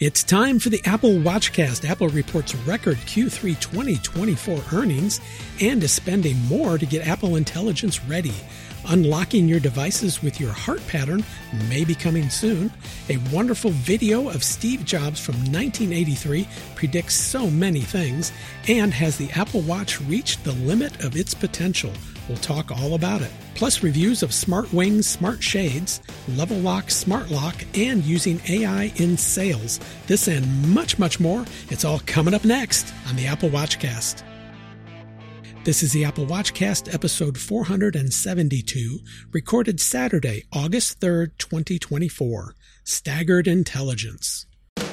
It's time for the Apple Watchcast. Apple reports record Q3 2024 earnings and is spending more to get Apple Intelligence ready. Unlocking your devices with your heart pattern may be coming soon. A wonderful video of Steve Jobs from 1983 predicts so many things. And has the Apple Watch reached the limit of its potential? We'll talk all about it. Plus reviews of Smart Wings, Smart Shades, Level Lock, Smart Lock, and using AI in sales. This and much, much more. It's all coming up next on the Apple Watchcast. This is the Apple Watchcast, episode 472, recorded Saturday, August 3rd, 2024. Staggered Intelligence.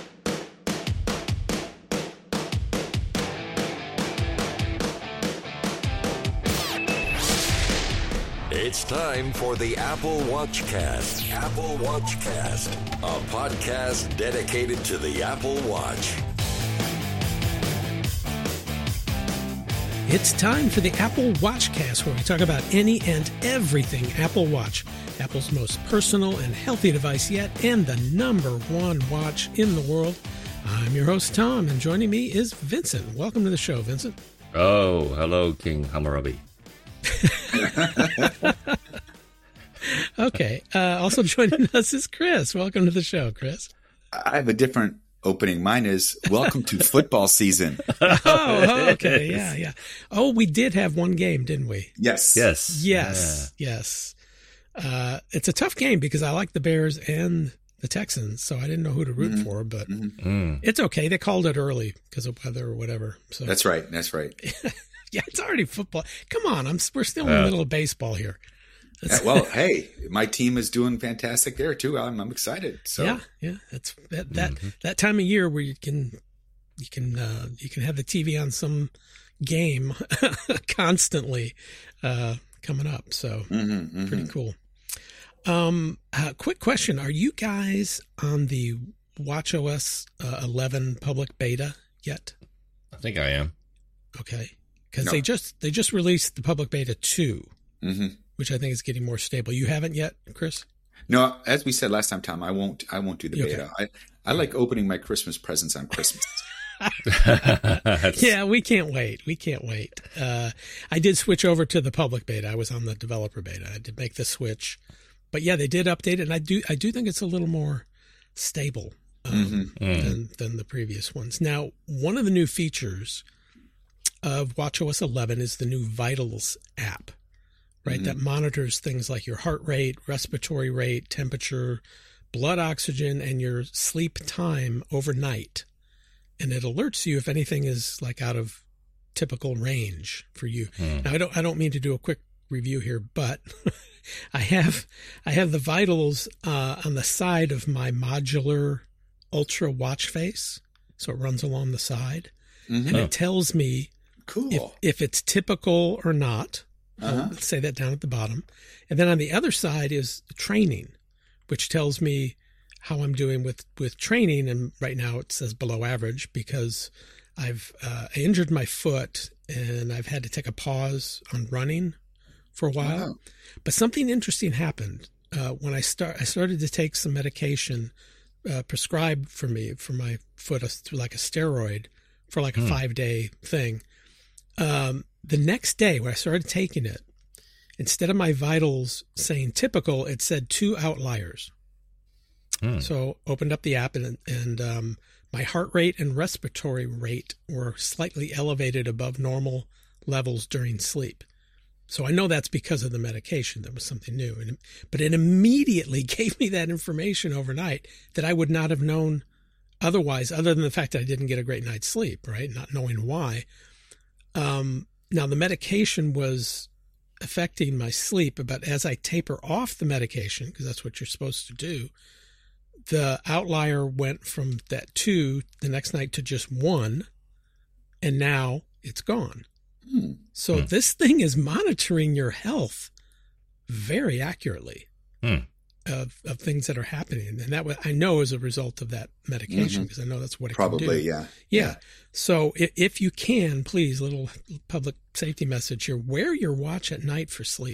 It's time for the Apple Watchcast. Apple Watchcast, a podcast dedicated to the Apple Watch. It's time for the Apple Watchcast, where we talk about any and everything Apple Watch. Apple's most personal and healthy device yet, and the number one watch in the world. I'm your host, Tom, and joining me is Vincent. Welcome to the show, Vincent. Oh, hello, King Hammurabi. Okay. Also joining us is Chris. Welcome to the show, Chris. I have a different opening. Mine is welcome to football season. Oh, okay. Yeah. Oh, we did have one game, didn't we? Yes. Yes. It's a tough game because I like the Bears and the Texans, so I didn't know who to root for, but it's okay. They called it early because of weather or whatever. So That's right. Yeah, it's already football. Come on, we're still in the middle of baseball here. Well, hey, my team is doing fantastic there too. I'm excited. So yeah, it's that time of year where you can have the TV on some game constantly coming up. So pretty cool. Quick question: are you guys on the watchOS 11 public beta yet? I think I am. Okay. Because they just released the public beta 2, which I think is getting more stable. You haven't yet, Chris? No, as we said last time, Tom, I won't do the beta. Okay. I like opening my Christmas presents on Christmas. Yeah, we can't wait. I did switch over to the public beta. I was on the developer beta. I did make the switch, but yeah, they did update it, and I do think it's a little more stable than the previous ones. Now, one of the new features of watchOS 11 is the new Vitals app, right? That monitors things like your heart rate, respiratory rate, temperature, blood oxygen, and your sleep time overnight. And it alerts you if anything is like out of typical range for you. Now, I don't mean to do a quick review here, but I have the Vitals on the side of my modular Ultra watch face. So it runs along the side. And it tells me if it's typical or not. I'll say that down at the bottom. And then on the other side is training, which tells me how I'm doing with training. And right now it says below average because I've injured my foot and I've had to take a pause on running for a while. Wow. But something interesting happened when I started to take some medication prescribed for me for my foot, like a steroid for like a 5-day thing. The next day when I started taking it, instead of my vitals saying typical, it said 2 outliers. So opened up the app and my heart rate and respiratory rate were slightly elevated above normal levels during sleep. So I know that's because of the medication. That was something new. But it immediately gave me that information overnight that I would not have known otherwise, other than the fact that I didn't get a great night's sleep, right? Not knowing why. Now, the medication was affecting my sleep, but as I taper off the medication, because that's what you're supposed to do, the outlier went from that 2 the next night to just 1, and now it's gone. So this thing is monitoring your health very accurately of things that are happening. And that I know is a result of that medication because I know that's what it can do. Probably, yeah. So if you can, please, little public safety message here, wear your watch at night for sleep.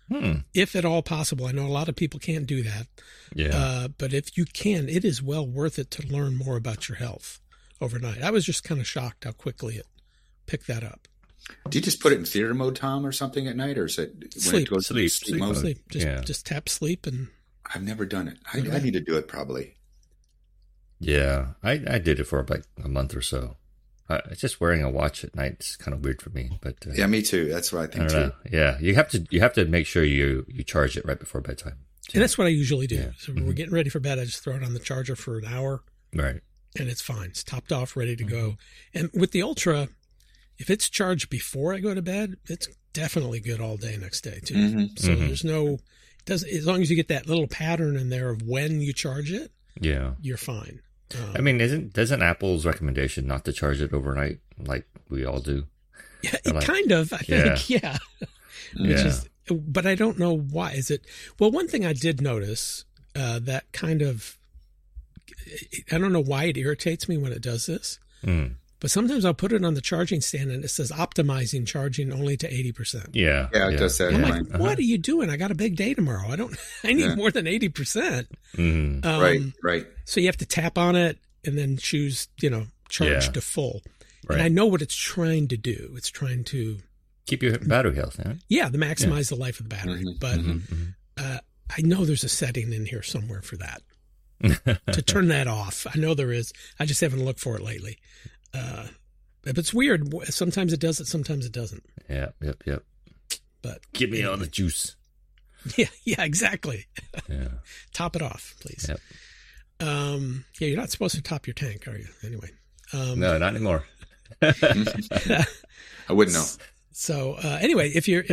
if at all possible. I know a lot of people can't do that. Yeah. But if you can, it is well worth it to learn more about your health overnight. I was just kind of shocked how quickly it picked that up. Do you just put it in theater mode, Tom, or something at night, or is it when Sleep. it goes to sleep mode? Sleep. Just tap sleep, and I've never done it. I need to do it probably. Yeah, I did it for about a month or so. Just wearing a watch at night is kind of weird for me, but yeah, me too. That's what I think I too. don't know. Yeah, you have to make sure you charge it right before bedtime. And that's what I usually do. Yeah. So when we're getting ready for bed, I just throw it on the charger for an hour, Right. and it's fine. It's topped off, ready to go. And with the Ultra, if it's charged before I go to bed, it's definitely good all day next day too. So there's no, as long as you get that little pattern in there of when you charge it, Yeah. you're fine. I mean, doesn't Apple's recommendation not to charge it overnight like we all do? Yeah, kind of. I think, yeah. Which is, but I don't know why. Is it? Well, one thing I did notice that kind of, I don't know why it irritates me when it does this, but sometimes I'll put it on the charging stand and it says optimizing charging only to 80%. Yeah. Yeah, it does that. I'm like, what are you doing? I got a big day tomorrow. I need more than 80%. Right. So you have to tap on it and then choose, charge to full. Right. And I know what it's trying to do. It's trying to Keep your battery health, yeah? Yeah, to maximize the life of the battery. But I know there's a setting in here somewhere for that. To turn that off. I know there is. I just haven't looked for it lately. But it's weird. Sometimes it does it, sometimes it doesn't. Yeah, yep. But give me all the juice. Yeah, exactly. Yeah. Top it off, please. Yep. Yeah, you're not supposed to top your tank, are you? Anyway. No, not anymore. I wouldn't know. So anyway, if you're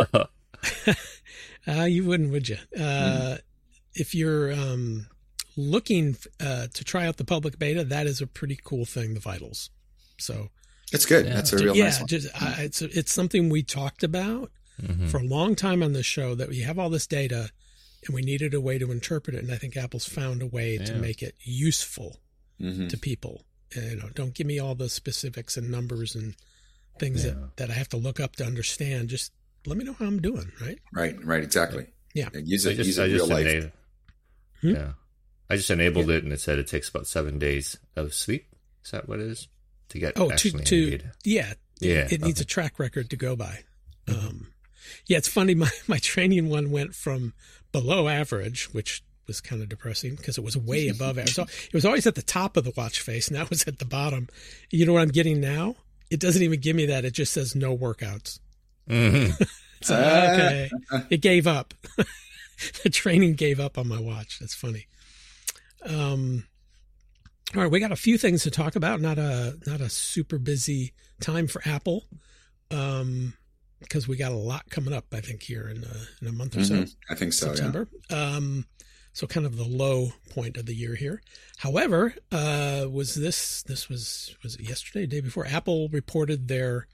you wouldn't, would you? If you're looking to try out the public beta, that is a pretty cool thing, the Vitals. So it's good. Yeah. That's a real nice one. It's something we talked about for a long time on this show, that we have all this data and we needed a way to interpret it. And I think Apple's found a way to make it useful to people. Don't give me all the specifics and numbers and things that I have to look up to understand. Just let me know how I'm doing, right? Right, exactly. Yeah. Use it in real life. Yeah. I just enabled it and it said it takes about 7 days of sleep. Is that what it is? To get it needs a track record to go by. It's funny. My training one went from below average, which was kind of depressing because it was way above average. So it was always at the top of the watch face. Now it's at the bottom. You know what I'm getting now? It doesn't even give me that. It just says no workouts. So, okay. It gave up. The training gave up on my watch. That's funny. All right, we got a few things to talk about. Not a super busy time for Apple, because we got a lot coming up, I think, here in a month or so. I think so. September. Yeah. So kind of the low point of the year here. However, was it yesterday, day before? Apple reported their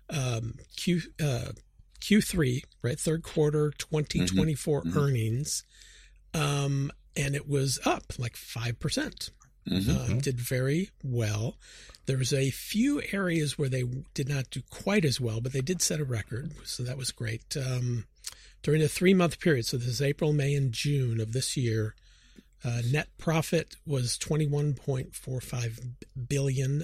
Q3, right, third quarter 2024 earnings, and it was up like 5%. Did very well. There was a few areas where they did not do quite as well, but they did set a record, so that was great. During a 3-month period, so this is April, May, and June of this year, net profit was $21.45 billion,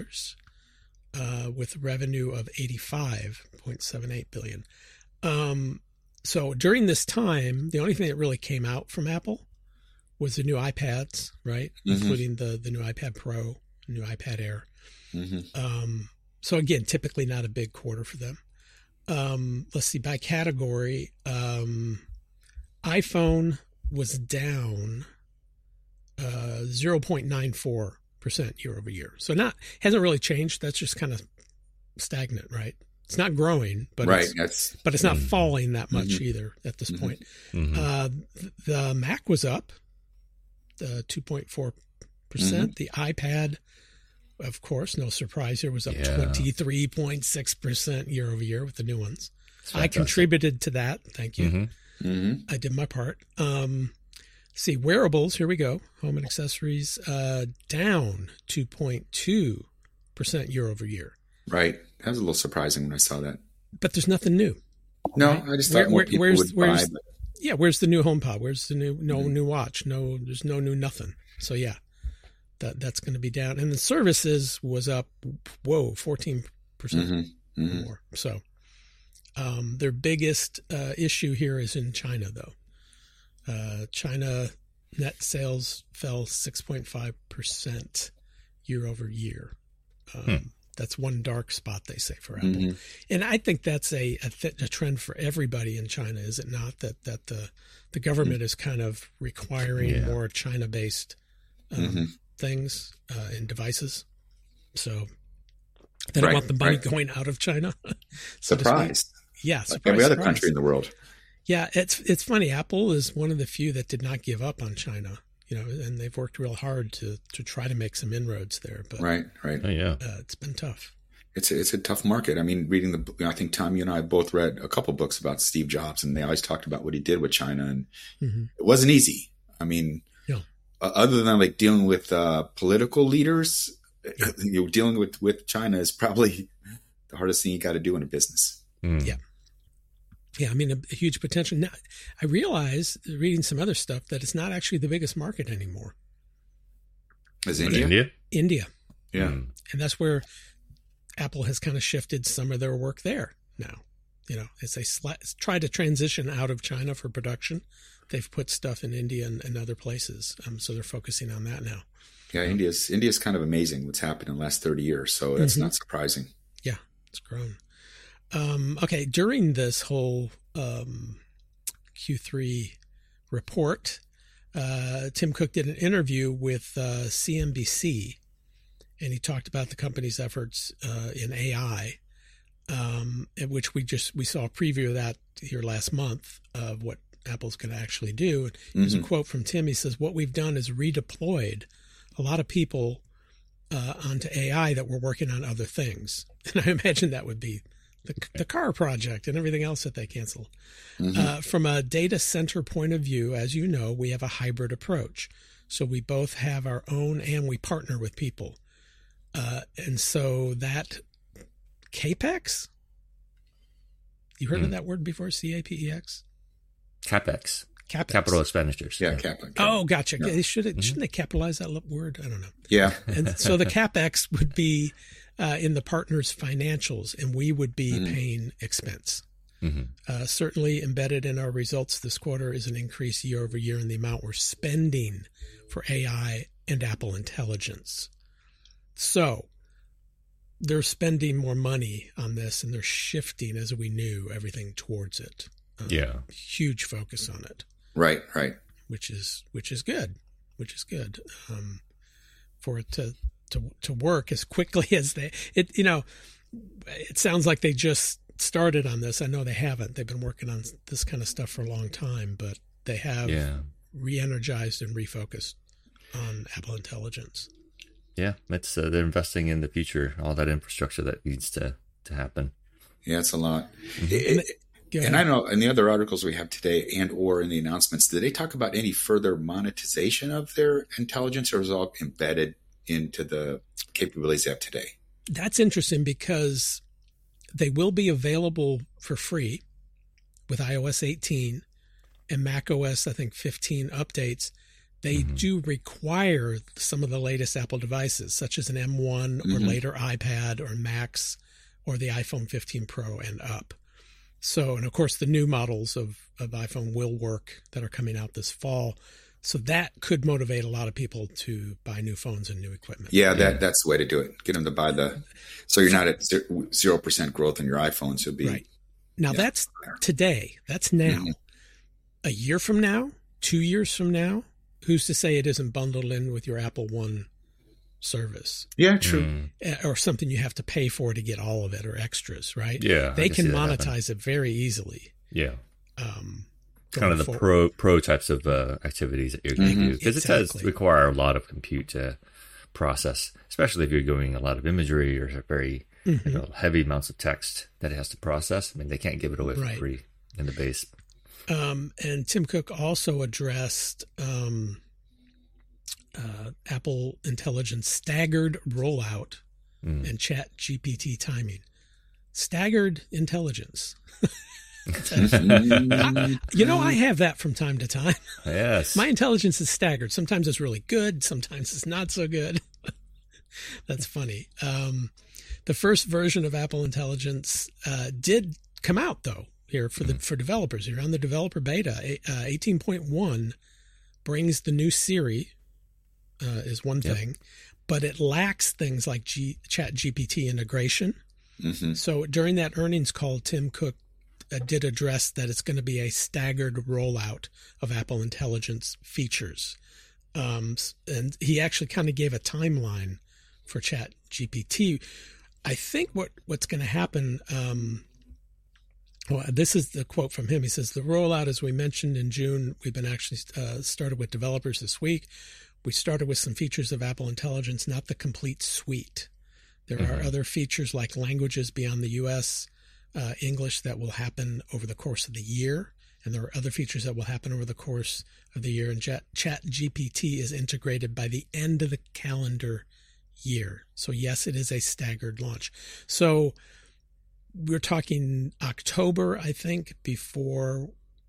with revenue of $85.78 billion. So during this time, the only thing that really came out from Apple was the new iPads, right? Including the new iPad Pro, new iPad Air. So again, typically not a big quarter for them. Let's see, by category, iPhone was down 0.94% year over year. So hasn't really changed. That's just kind of stagnant, right? It's not growing, but it's not falling that much either at this point. The Mac was up 2.4%. The iPad, of course, no surprise here, was up 23.6% year over year with the new ones. I contributed to that. Thank you. I did my part. See, wearables, here we go. Home and accessories, down 2.2% year over year. Right. That was a little surprising when I saw that. But there's nothing new. No, I just thought more people would buy. Yeah, where's the new HomePod? Where's the new watch? No, there's no new nothing. So yeah, that's going to be down. And the services was up, 14% more. So their biggest issue here is in China, though. China net sales fell 6.5% year over year. That's one dark spot, they say, for Apple. And I think that's a trend for everybody in China, is it not? That the government is kind of requiring more China-based things and devices. So they don't want the money going out of China. Surprised. Yeah, like every other country in the world. Yeah, it's funny. Apple is one of the few that did not give up on China. And they've worked real hard to try to make some inroads there. But right. Oh, yeah. It's been tough. It's a tough market. I mean, reading I think Tom, you and I both read a couple books about Steve Jobs, and they always talked about what he did with China, and it wasn't easy. I mean, other than like dealing with political leaders, dealing with China is probably the hardest thing you got to do in a business. Yeah. Yeah, I mean, a huge potential. Now, I realize, reading some other stuff, that it's not actually the biggest market anymore. Is India? India. Yeah. And that's where Apple has kind of shifted some of their work there now. As they try to transition out of China for production, they've put stuff in India and other places. So they're focusing on that now. Yeah, India's kind of amazing what's happened in the last 30 years. So that's not surprising. Yeah, it's grown. Okay, during this whole Q3 report, Tim Cook did an interview with CNBC, and he talked about the company's efforts in AI, which we saw a preview of that here last month of what Apple's going to actually do. And here's a quote from Tim. He says, "What we've done is redeployed a lot of people onto AI that were working on other things." And I imagine that would be the car project and everything else that they canceled. From a data center point of view, as you know, we have a hybrid approach. So we both have our own and we partner with people. And so that CAPEX, you heard of that word before? CAPEX? CapEx. Capital expenditures. Yeah, CapEx. Oh, gotcha. Yeah. Shouldn't they capitalize that word? I don't know. Yeah. And so the CapEx would be in the partner's financials, and we would be paying expense. Certainly embedded in our results this quarter is an increase year over year in the amount we're spending for AI and Apple Intelligence. So they're spending more money on this, and they're shifting, as we knew, everything towards it. Huge focus on it. Right. Which is good. For it to work as quickly as it sounds like they just started on this. I know they haven't. They've been working on this kind of stuff for a long time, but they have re-energized and refocused on Apple Intelligence. Yeah, it's they're investing in the future, all that infrastructure that needs to happen. Yeah, it's a lot. And I know in the other articles we have today or in the announcements, did they talk about any further monetization of their intelligence, or is it all embedded into the capabilities they have today? That's interesting, because they will be available for free with iOS 18 and macOS, I think, 15 updates. They do require some of the latest Apple devices, such as an M1 or later iPad or Max or the iPhone 15 Pro and up. So, and of course, the new models of iPhone will work that are coming out this fall. So that could motivate a lot of people to buy new phones and new equipment. Yeah, that's the way to do it. Get them to buy so you're not at 0% growth in your iPhone. So be right. Now that's today. That's now. A year from now, 2 years from now, who's to say it isn't bundled in with your Apple One service? Yeah, true. Or something you have to pay for to get all of it, or extras, right? Yeah. They can monetize it very easily. Yeah. Kind of the pro types of activities that you're going to do, because it does require a lot of compute to process, especially if you're doing a lot of imagery or very heavy amounts of text that it has to process. I mean, they can't give it away for free in the base. And Tim Cook also addressed Apple Intelligence staggered rollout and Chat GPT timing. Staggered intelligence. I have that from time to time. Yes. My intelligence is staggered. Sometimes it's really good. Sometimes it's not so good. That's funny. The first version of Apple Intelligence did come out, though, here for developers. You're on the developer beta. 18.1 brings the new Siri, is one thing, but it lacks things like ChatGPT integration. Mm-hmm. So during that earnings call, Tim Cook did address that it's going to be a staggered rollout of Apple Intelligence features. And he actually kind of gave a timeline for ChatGPT. I think what's going to happen, this is the quote from him. He says, the rollout, as we mentioned in June, we've been actually started with developers this week. We started with some features of Apple Intelligence, not the complete suite. There are other features like languages beyond the U.S., English, that will happen over the course of the year. And there are other features that will happen over the course of the year. And ChatGPT is integrated by the end of the calendar year. So yes, it is a staggered launch. So we're talking October, I think, before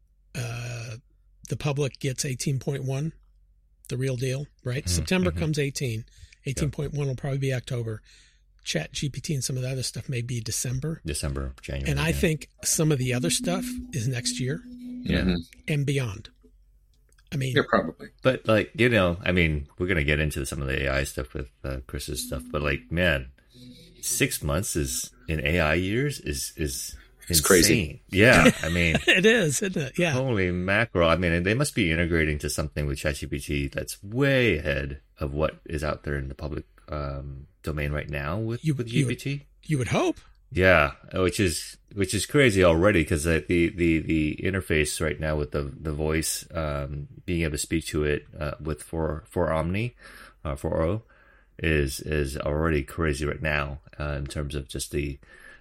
the public gets 18.1, the real deal, right? September comes 18. 18.1 will probably be October. ChatGPT and some of the other stuff may be December, January. And I think some of the other stuff is next year and beyond. I mean, yeah, probably. But like, we're going to get into some of the AI stuff with Chris's stuff, but like, man, 6 months in AI years is it's crazy. Yeah. I mean, it is, isn't it? Yeah. Holy mackerel. I mean, they must be integrating to something with ChatGPT that's way ahead of what is out there in the public domain right now with GPT. You would hope. Yeah, which is crazy already, because the interface right now with the voice, being able to speak to it with for Omni, for O, is already crazy right now in terms of just the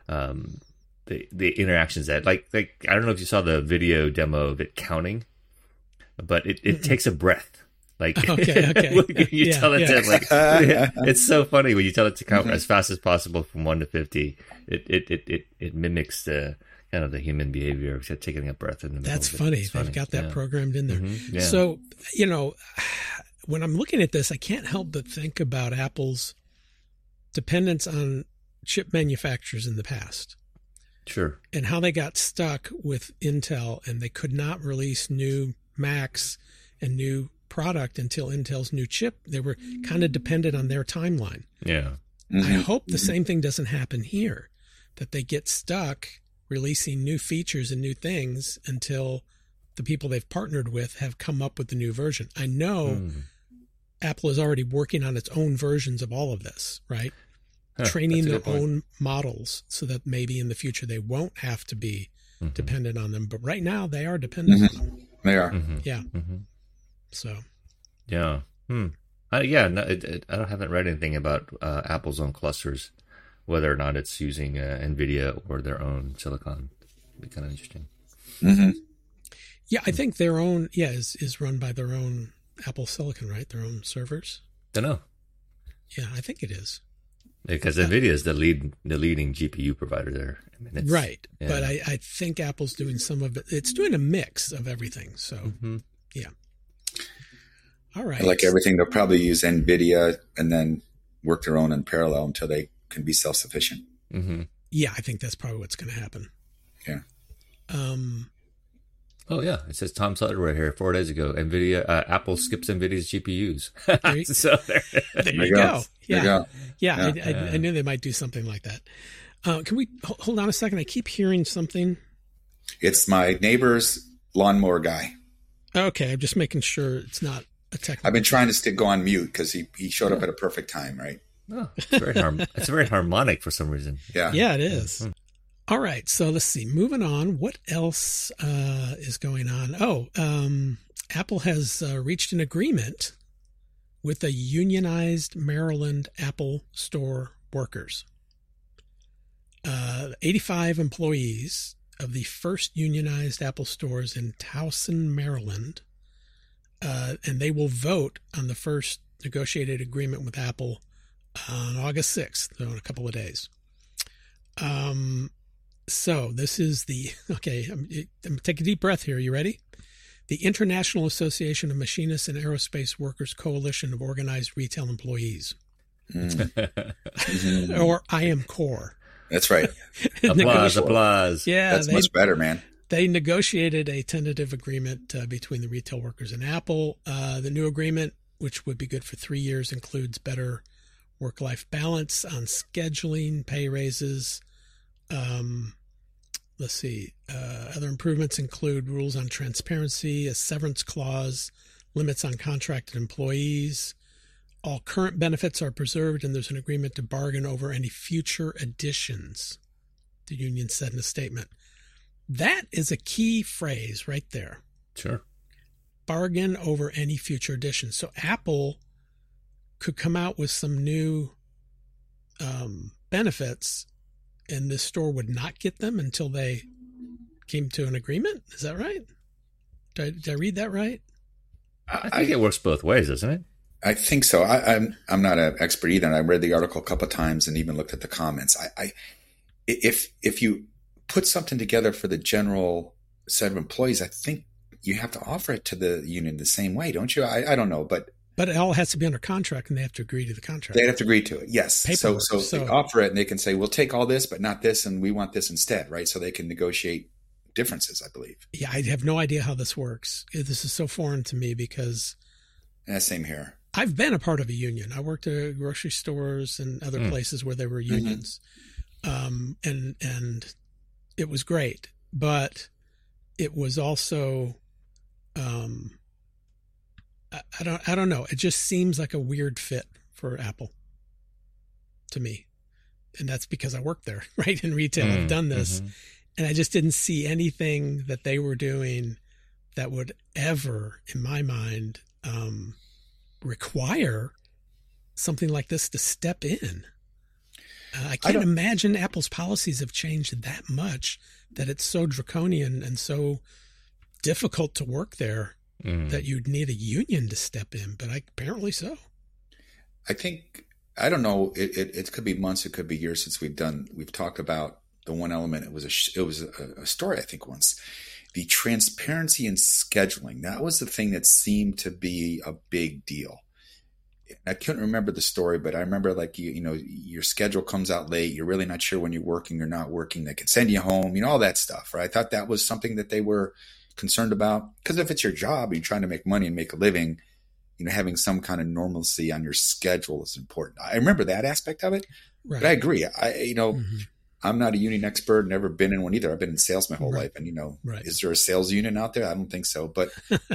interactions that like I don't know if you saw the video demo of it counting, but it takes a breath. Like, okay. You tell it to, like, it's so funny when you tell it to count as fast as possible from 1 to 50. It mimics the kind of the human behavior of taking a breath in the middle. That's funny. They've got that programmed in there. Mm-hmm. Yeah. So, when I'm looking at this, I can't help but think about Apple's dependence on chip manufacturers in the past. Sure. And how they got stuck with Intel, and they could not release new Macs and new product until Intel's new chip. They were kind of dependent on their timeline. Yeah. I hope the same thing doesn't happen here, that they get stuck releasing new features and new things until the people they've partnered with have come up with the new version. I know Apple is already working on its own versions of all of this, right? Training their own models so that maybe in the future they won't have to be dependent on them. But right now they are dependent on them. They are. Yeah. So, yeah, I haven't read anything about Apple's own clusters, whether or not it's using NVIDIA or their own silicon. It'd be kind of interesting. Yeah, I think their own is run by their own Apple Silicon, right? Their own servers. Don't know. Yeah, I think it is. Because NVIDIA is the leading GPU provider there. I mean, right, yeah. But I think Apple's doing some of it. It's doing a mix of everything. So, yeah. All right. Like everything, they'll probably use NVIDIA and then work their own in parallel until they can be self-sufficient. Yeah, I think that's probably what's going to happen. Yeah. Oh, yeah. It says Tom Sutter right here 4 days ago. Apple skips NVIDIA's GPUs. So there you go. Yeah. There you go. Yeah. I knew they might do something like that. Can we hold on a second? I keep hearing something. It's my neighbor's lawnmower guy. Okay. I'm just making sure it's not a technical. I've been trying to go on mute because he showed up at a perfect time, right? Oh, it's very harmonic for some reason. Yeah. Yeah, it is. All right. So let's see. Moving on. What else is going on? Oh, Apple has reached an agreement with the unionized Maryland Apple Store workers. 85 employees of the first unionized Apple stores in Towson, Maryland, and they will vote on the first negotiated agreement with Apple on August 6th, so in a couple of days. So this is take a deep breath here. You ready? The International Association of Machinists and Aerospace Workers Coalition of Organized Retail Employees. Or IAMCOR. That's right. Applause. Yeah. That's much better, man. They negotiated a tentative agreement between the retail workers and Apple. The new agreement, which would be good for 3 years, includes better work-life balance on scheduling, pay raises. Let's see. Other improvements include rules on transparency, a severance clause, limits on contracted employees. All current benefits are preserved, and there's an agreement to bargain over any future additions, the union said in a statement. That is a key phrase right there. Sure. Bargain over any future additions. So Apple could come out with some new benefits, and this store would not get them until they came to an agreement. Is that right? Did I read that right? I think it works both ways, doesn't it? I think so. I'm not an expert either, and I read the article a couple of times and even looked at the comments. If you put something together for the general set of employees, I think you have to offer it to the union the same way, don't you? I don't know, but it all has to be under contract, and they have to agree to the contract. They have to agree to it, yes. Paperwork, so they offer it, and they can say, "We'll take all this, but not this, and we want this instead," right? So they can negotiate differences, I believe. Yeah, I have no idea how this works. This is so foreign to me because same here. I've been a part of a union. I worked at grocery stores and other places where there were unions, and it was great. But it was also, I don't know. It just seems like a weird fit for Apple to me, and that's because I worked there, right, in retail. I've done this, and I just didn't see anything that they were doing that would ever, in my mind, require something like this to step in. I can't imagine Apple's policies have changed that much that it's so draconian and so difficult to work there that you'd need a union to step in, but apparently so. I think, I don't know, it could be months, it could be years since we've talked about the one element. It was a story, I think, once. The transparency in scheduling, that was the thing that seemed to be a big deal. I couldn't remember the story, but I remember your schedule comes out late. You're really not sure when you're working or not working. They can send you home, all that stuff, right? I thought that was something that they were concerned about, because if it's your job and you're trying to make money and make a living, having some kind of normalcy on your schedule is important. I remember that aspect of it, right. But I agree. I'm not a union expert, never been in one either. I've been in sales my whole life. And, Is there a sales union out there? I don't think so. But,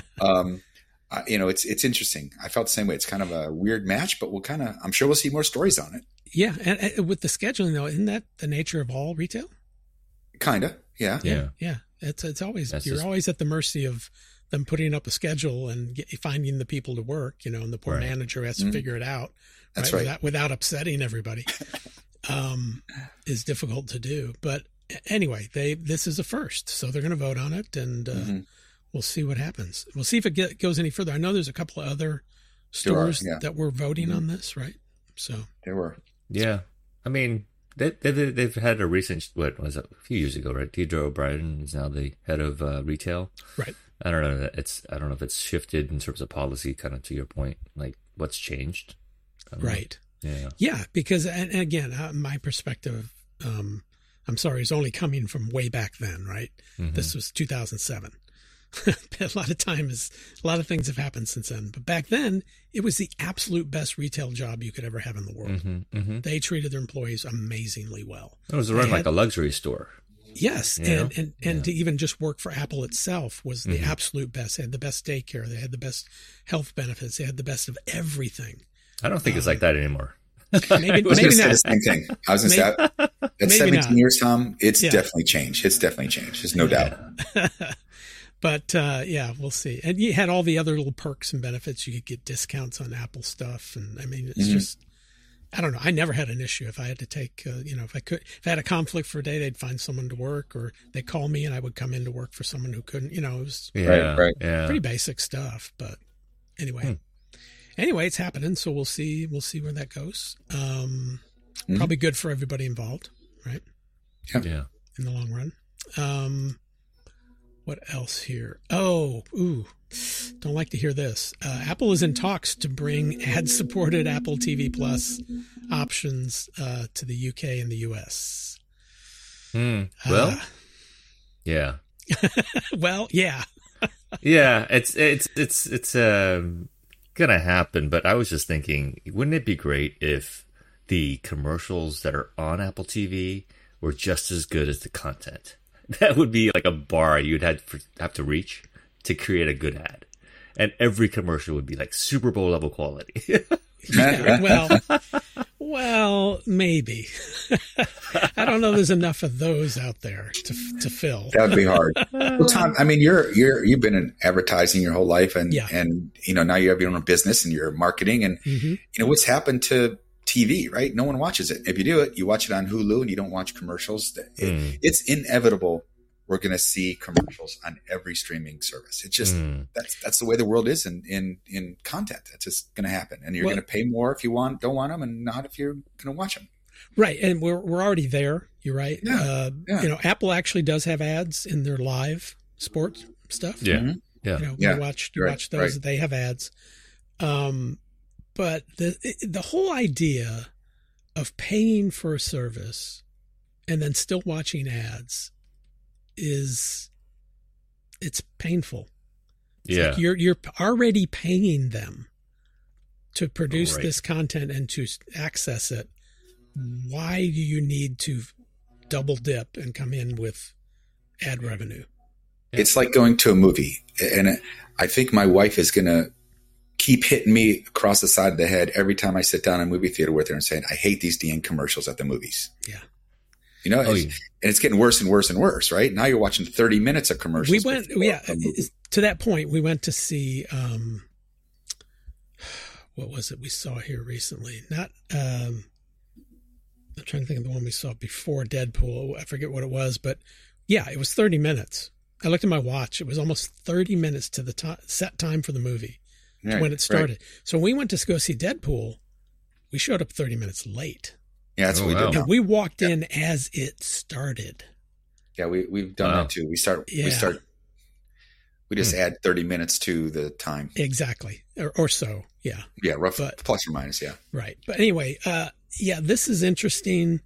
it's interesting. I felt the same way. It's kind of a weird match, but I'm sure we'll see more stories on it. Yeah. And with the scheduling, though, isn't that the nature of all retail? Kind of. Yeah. Yeah. It's always, you're always at the mercy of them putting up a schedule and finding the people to work, and the poor manager has to figure it out. That's right. Without upsetting everybody. Is difficult to do, but anyway, this is a first, so they're going to vote on it, and we'll see what happens. We'll see if it goes any further. I know there's a couple of other stores that were voting on this, right? So there were, yeah. I mean, they've had a recent, what was it, a few years ago, right? Deidre O'Brien is now the head of retail, right? I don't know. I don't know if it's shifted in terms of policy, kind of to your point, like what's changed, right? Yeah, because, and again, my perspective, I'm sorry, is only coming from way back then, right? This was 2007. A lot of things have happened since then. But back then, it was the absolute best retail job you could ever have in the world. They treated their employees amazingly well. It was run like a luxury store. Yes, and to even just work for Apple itself was the absolute best. They had the best daycare. They had the best health benefits. They had the best of everything. I don't think it's like that anymore. Maybe not. The same thing. I was going to say, at 17 years, Tom, it's definitely changed. It's definitely changed. There's no doubt. But we'll see. And you had all the other little perks and benefits. You could get discounts on Apple stuff. And I mean, it's just, I don't know. I never had an issue. If I had to take, if I had a conflict for a day, they'd find someone to work, or they'd call me and I would come in to work for someone who couldn't, it was pretty basic stuff. But anyway. Anyway, it's happening, so we'll see where that goes. Probably good for everybody involved, right? Yeah. in the long run. What else here? Don't like to hear this. Apple is in talks to bring ad-supported Apple TV Plus options to the UK and the US. Well, yeah. Well, yeah. Yeah, it's gonna happen. But I was just thinking, wouldn't it be great if the commercials that are on Apple TV were just as good as the content? That would be like a bar you'd have to reach to create a good ad, and every commercial would be like Super Bowl level quality. Yeah, well, maybe. I don't know. There's enough of those out there to fill. That would be hard. Well, Tom, I mean, you've been in advertising your whole life, and now you have your own business and you're marketing, and what's happened to TV, right? No one watches it. If you do it, you watch it on Hulu and you don't watch commercials. It's inevitable. We're going to see commercials on every streaming service. It's just that's the way the world is in content. That's just going to happen, and you're going to pay more if you don't want them, and not if you're going to watch them. Right, and we're already there. You're right. Yeah. Apple actually does have ads in their live sports stuff. Yeah, You watch those. Right. They have ads. But the whole idea of paying for a service and then still watching ads it's painful. It's like you're already paying them to produce this content and to access it. Why do you need to double dip and come in with ad revenue? It's like going to a movie, and I think my wife is going to keep hitting me across the side of the head every time I sit down in a movie theater with her and saying, I hate these dang commercials at the movies. Yeah. And it's getting worse and worse and worse, right? Now you're watching 30 minutes of commercials. To that point, we went to see, what was it we saw here recently? I'm trying to think of the one we saw before Deadpool. I forget what it was, but yeah, it was 30 minutes. I looked at my watch. It was almost 30 minutes to the set time for the movie. When it started. Right. So when we went to go see Deadpool, we showed up 30 minutes late. Yeah, that's what we did. And we walked in as it started. Yeah, we've done that too. We just add 30 minutes to the time. Exactly. Or so. Yeah. Yeah, roughly plus or minus, yeah. Right. But anyway, this is interesting.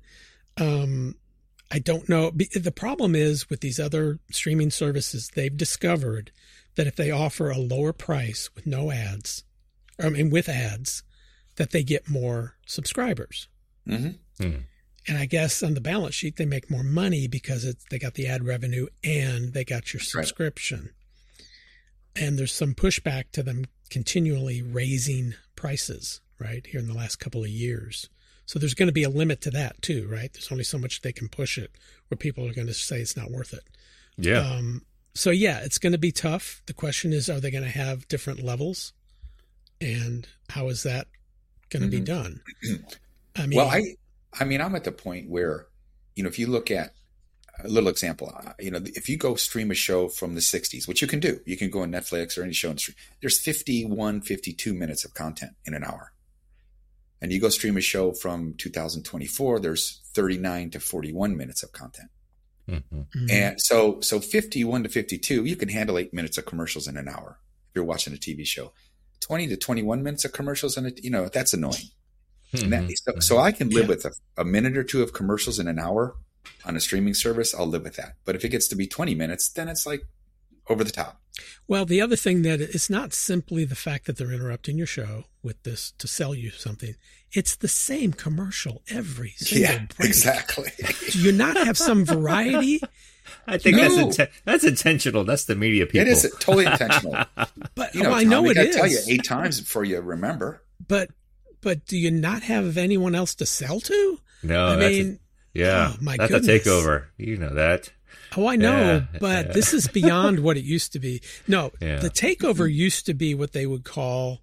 I don't know. The problem is with these other streaming services, they've discovered that if they offer a lower price with no ads, with ads, that they get more subscribers. Mm-hmm. Mm. And I guess on the balance sheet, they make more money because they got the ad revenue and they got your subscription. Right. And there's some pushback to them continually raising prices, right, here in the last couple of years. So there's going to be a limit to that too, right? There's only so much they can push it where people are going to say it's not worth it. Yeah. So, it's going to be tough. The question is, are they going to have different levels? And how is that going to be done? I'm at the point where, if you look at a little example, if you go stream a show from the 60s, which you can do, you can go on Netflix or any show and stream, there's 51, 52 minutes of content in an hour. And you go stream a show from 2024, there's 39 to 41 minutes of content. Mm-hmm. And so 51 to 52, you can handle 8 minutes of commercials in an hour if you're watching a TV show. 20 to 21 minutes of commercials in it, that's annoying. Mm-hmm. And so I can live with a minute or two of commercials in an hour on a streaming service. I'll live with that. But if it gets to be 20 minutes, then it's like over the top. Well, the other thing that it's not simply the fact that they're interrupting your show with this to sell you something. It's the same commercial every single break. Exactly. Do you not have some variety? I think that's intentional. That's the media people. It is totally intentional. But Tom, I know it is. I tell you 8 times before you remember. But do you not have anyone else to sell to? No, my that's goodness. A takeover. You know that. Oh, I know, but this is beyond what it used to be. No, the takeover used to be what they would call,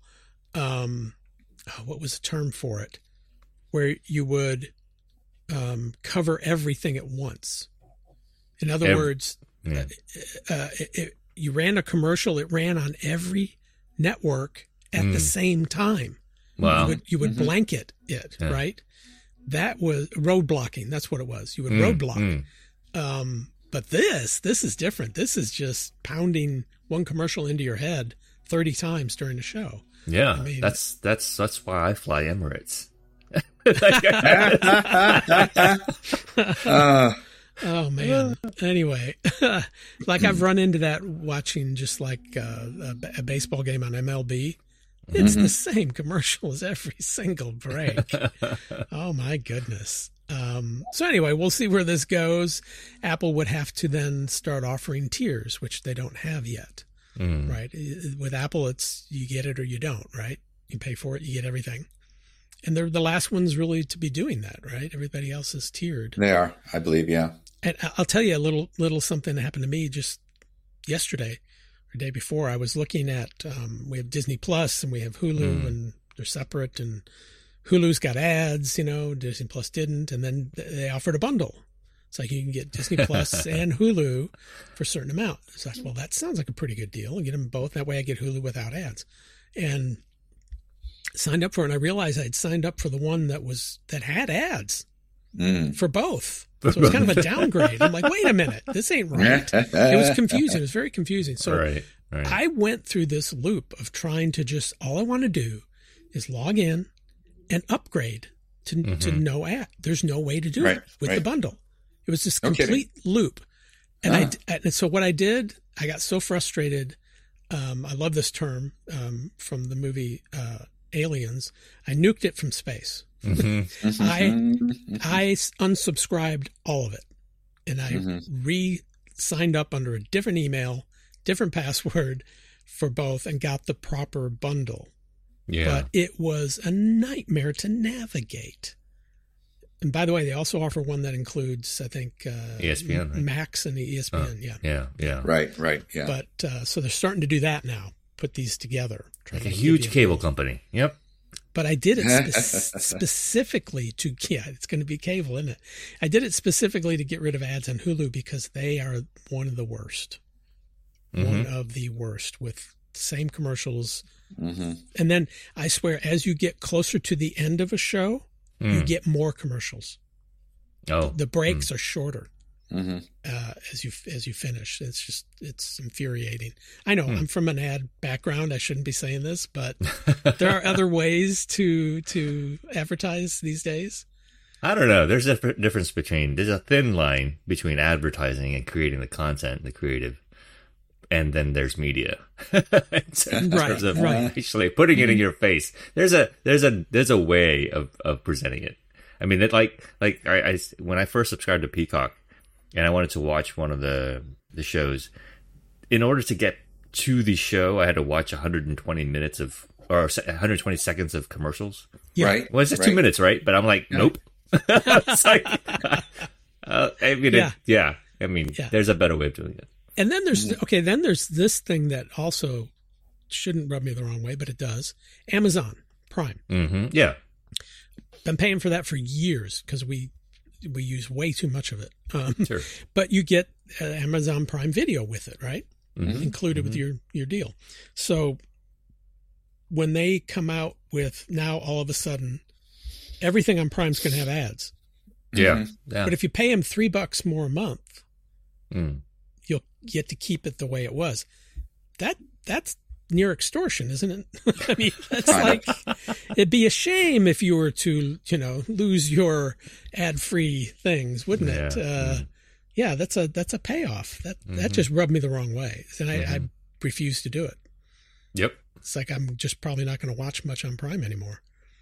what was the term for it? Where you would cover everything at once. In other words, you ran a commercial, it ran on every network at the same time. Wow. You would blanket it, right? That was road blocking. That's what it was. You would roadblock. But this is different. This is just pounding one commercial into your head 30 times during the show. Yeah, I mean, that's why I fly Emirates. Oh man. Anyway, like I've run into that watching just like a baseball game on MLB. It's the same commercial as every single break. Oh my goodness. So anyway, we'll see where this goes. Apple would have to then start offering tiers, which they don't have yet. Right? With Apple, it's you get it or you don't, right? You pay for it, you get everything. And they're the last ones really to be doing that, right? Everybody else is tiered. They are, I believe, yeah. And I'll tell you a little something that happened to me just yesterday or day before. I was looking at, we have Disney Plus and we have Hulu and they're separate, and Hulu's got ads, Disney Plus didn't. And then they offered a bundle. It's like you can get Disney Plus and Hulu for a certain amount. It's like, well, that sounds like a pretty good deal. I'll get them both. That way I get Hulu without ads. And signed up for it. And I realized I'd signed up for the one that had ads for both. So it was kind of a downgrade. I'm like, wait a minute, this ain't right. It was confusing. It was very confusing. So right. I went through this loop of trying to all I want to do is log in and upgrade to no ad. There's no way to do it with the bundle. It was this complete loop. And and so what I did, I got so frustrated. I love this term from the movie Aliens. I nuked it from space. I unsubscribed all of it, and I re-signed up under a different email, different password for both, and got the proper bundle. Yeah. But it was a nightmare to navigate. And by the way, they also offer one that includes, I think, ESPN, right? Max and the ESPN. Yeah. Right. Yeah. But so they're starting to do that now. Put these together. Like a huge cable company. Yep. But I did it specifically to, it's going to be cable, isn't it? I did it specifically to get rid of ads on Hulu because they are one of the worst. One of the worst, with same commercials. And then I swear, as you get closer to the end of a show, you get more commercials. Oh, the breaks are shorter as you finish. It's infuriating. I know I'm from an ad background. I shouldn't be saying this, but there are other ways to advertise these days. I don't know. There's a difference there's a thin line between advertising and creating the content, the creative. And then there's media. Right. Actually putting it in your face. There's a way of presenting it. I mean, I when I first subscribed to Peacock and I wanted to watch one of the shows, in order to get to the show, I had to watch 120 minutes or 120 seconds of commercials. Yeah. Right. Well, it's just 2 minutes, right? But I'm like, nope. It's like, there's a better way of doing it. And then there's this thing that also shouldn't rub me the wrong way, but it does. Amazon Prime. Yeah. Been paying for that for years because we use way too much of it. Sure. But you get Amazon Prime Video with it, right? Included with your deal. So when they come out with now all of a sudden everything on Prime's going to have ads. Yeah. But if you pay them $3 more a month, you'll get to keep it the way it was. That's near extortion, isn't it? I mean, that's like, it'd be a shame if you were to, lose your ad-free things, wouldn't it? Yeah, that's a payoff. That just rubbed me the wrong way. And I refuse to do it. Yep. It's like, I'm just probably not going to watch much on Prime anymore.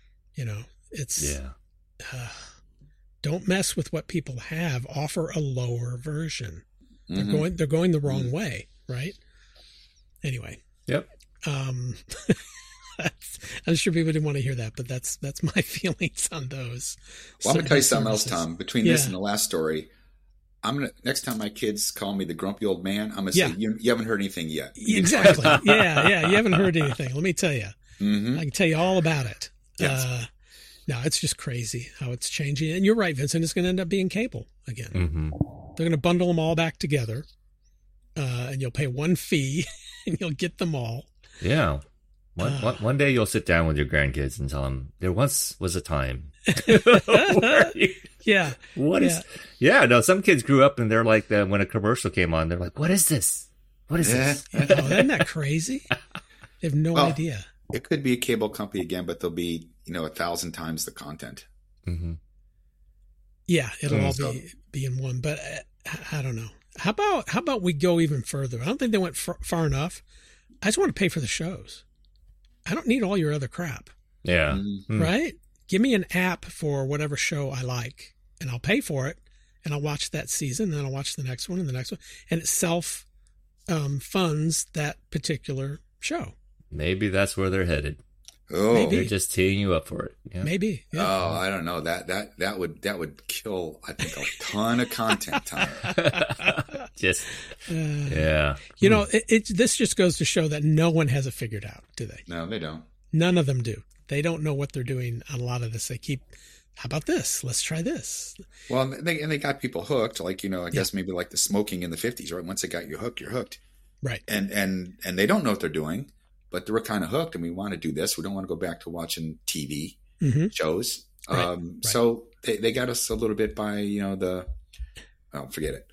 Don't mess with what people have. Offer a lower version. They're going the wrong way, right? Anyway. Yep. I'm sure people didn't want to hear that, but that's my feelings on those. Well, I'm gonna tell you something else, Tom. Between this and the last story, next time my kids call me the grumpy old man, I'm gonna say you haven't heard anything yet. Exactly. Yeah. You haven't heard anything. Let me tell you. I can tell you all about it. Yes. No, it's just crazy how it's changing. And you're right, Vincent. It's going to end up being cable again. They're going to bundle them all back together, and you'll pay one fee, and you'll get them all. Yeah. One day you'll sit down with your grandkids and tell them, there once was a time. Yeah. What is? Yeah, no. Some kids grew up and they're like, when a commercial came on, they're like, "What is this? What is this?" Oh, isn't that crazy? They have no idea. It could be a cable company again, but they'll be 1,000 times the content. Mm-hmm. Yeah, it'll all be in one. But I don't know. How about we go even further? I don't think they went far enough. I just want to pay for the shows. I don't need all your other crap. Yeah. Mm-hmm. Right? Give me an app for whatever show I like, and I'll pay for it, and I'll watch that season, and then I'll watch the next one and the next one, and it funds that particular show. Maybe that's where they're headed. Oh, maybe. They're just teeing you up for it. Yeah. Maybe. Yeah. Oh, I don't know. That would kill, I think, a ton of content time. Yeah. This just goes to show that no one has it figured out, do they? No, they don't. None of them do. They don't know what they're doing on a lot of this. They keep, how about this? Let's try this. Well, they got people hooked. Like, I guess maybe like the smoking in the 50s, right? Once they got you hooked, you're hooked. Right. And they don't know what they're doing, but they were kind of hooked, and we want to do this. We don't want to go back to watching TV shows. Right. So they got us a little bit by, forget it.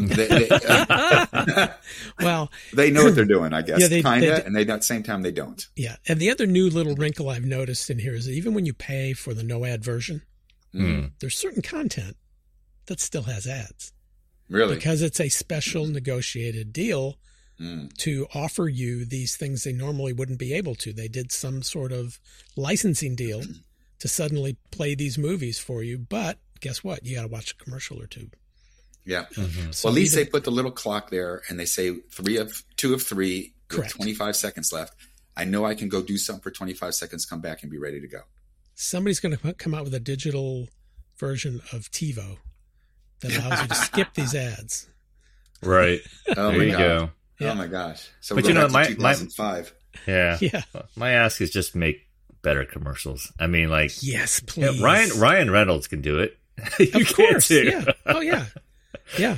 Well, they know what they're doing, I guess, and at the same time they don't. Yeah. And the other new little wrinkle I've noticed in here is that even when you pay for the no ad version, there's certain content that still has ads. Really? Because it's a special negotiated deal to offer you these things they normally wouldn't be able to. They did some sort of licensing deal to suddenly play these movies for you. But guess what? You got to watch a commercial or two. Yeah. Mm-hmm. So well, at least they put the little clock there and they say 2 of 3 with Correct. 25 seconds left. I know I can go do something for 25 seconds, come back and be ready to go. Somebody's going to come out with a digital version of TiVo that allows you to skip these ads. Right. Oh, there my you God. go. Yeah. Oh my gosh. So but we're going my 2005. Yeah. Yeah. My ask is just make better commercials. I mean, like, yes, please. Ryan Reynolds can do it. Of course. Yeah. Oh yeah. Yeah.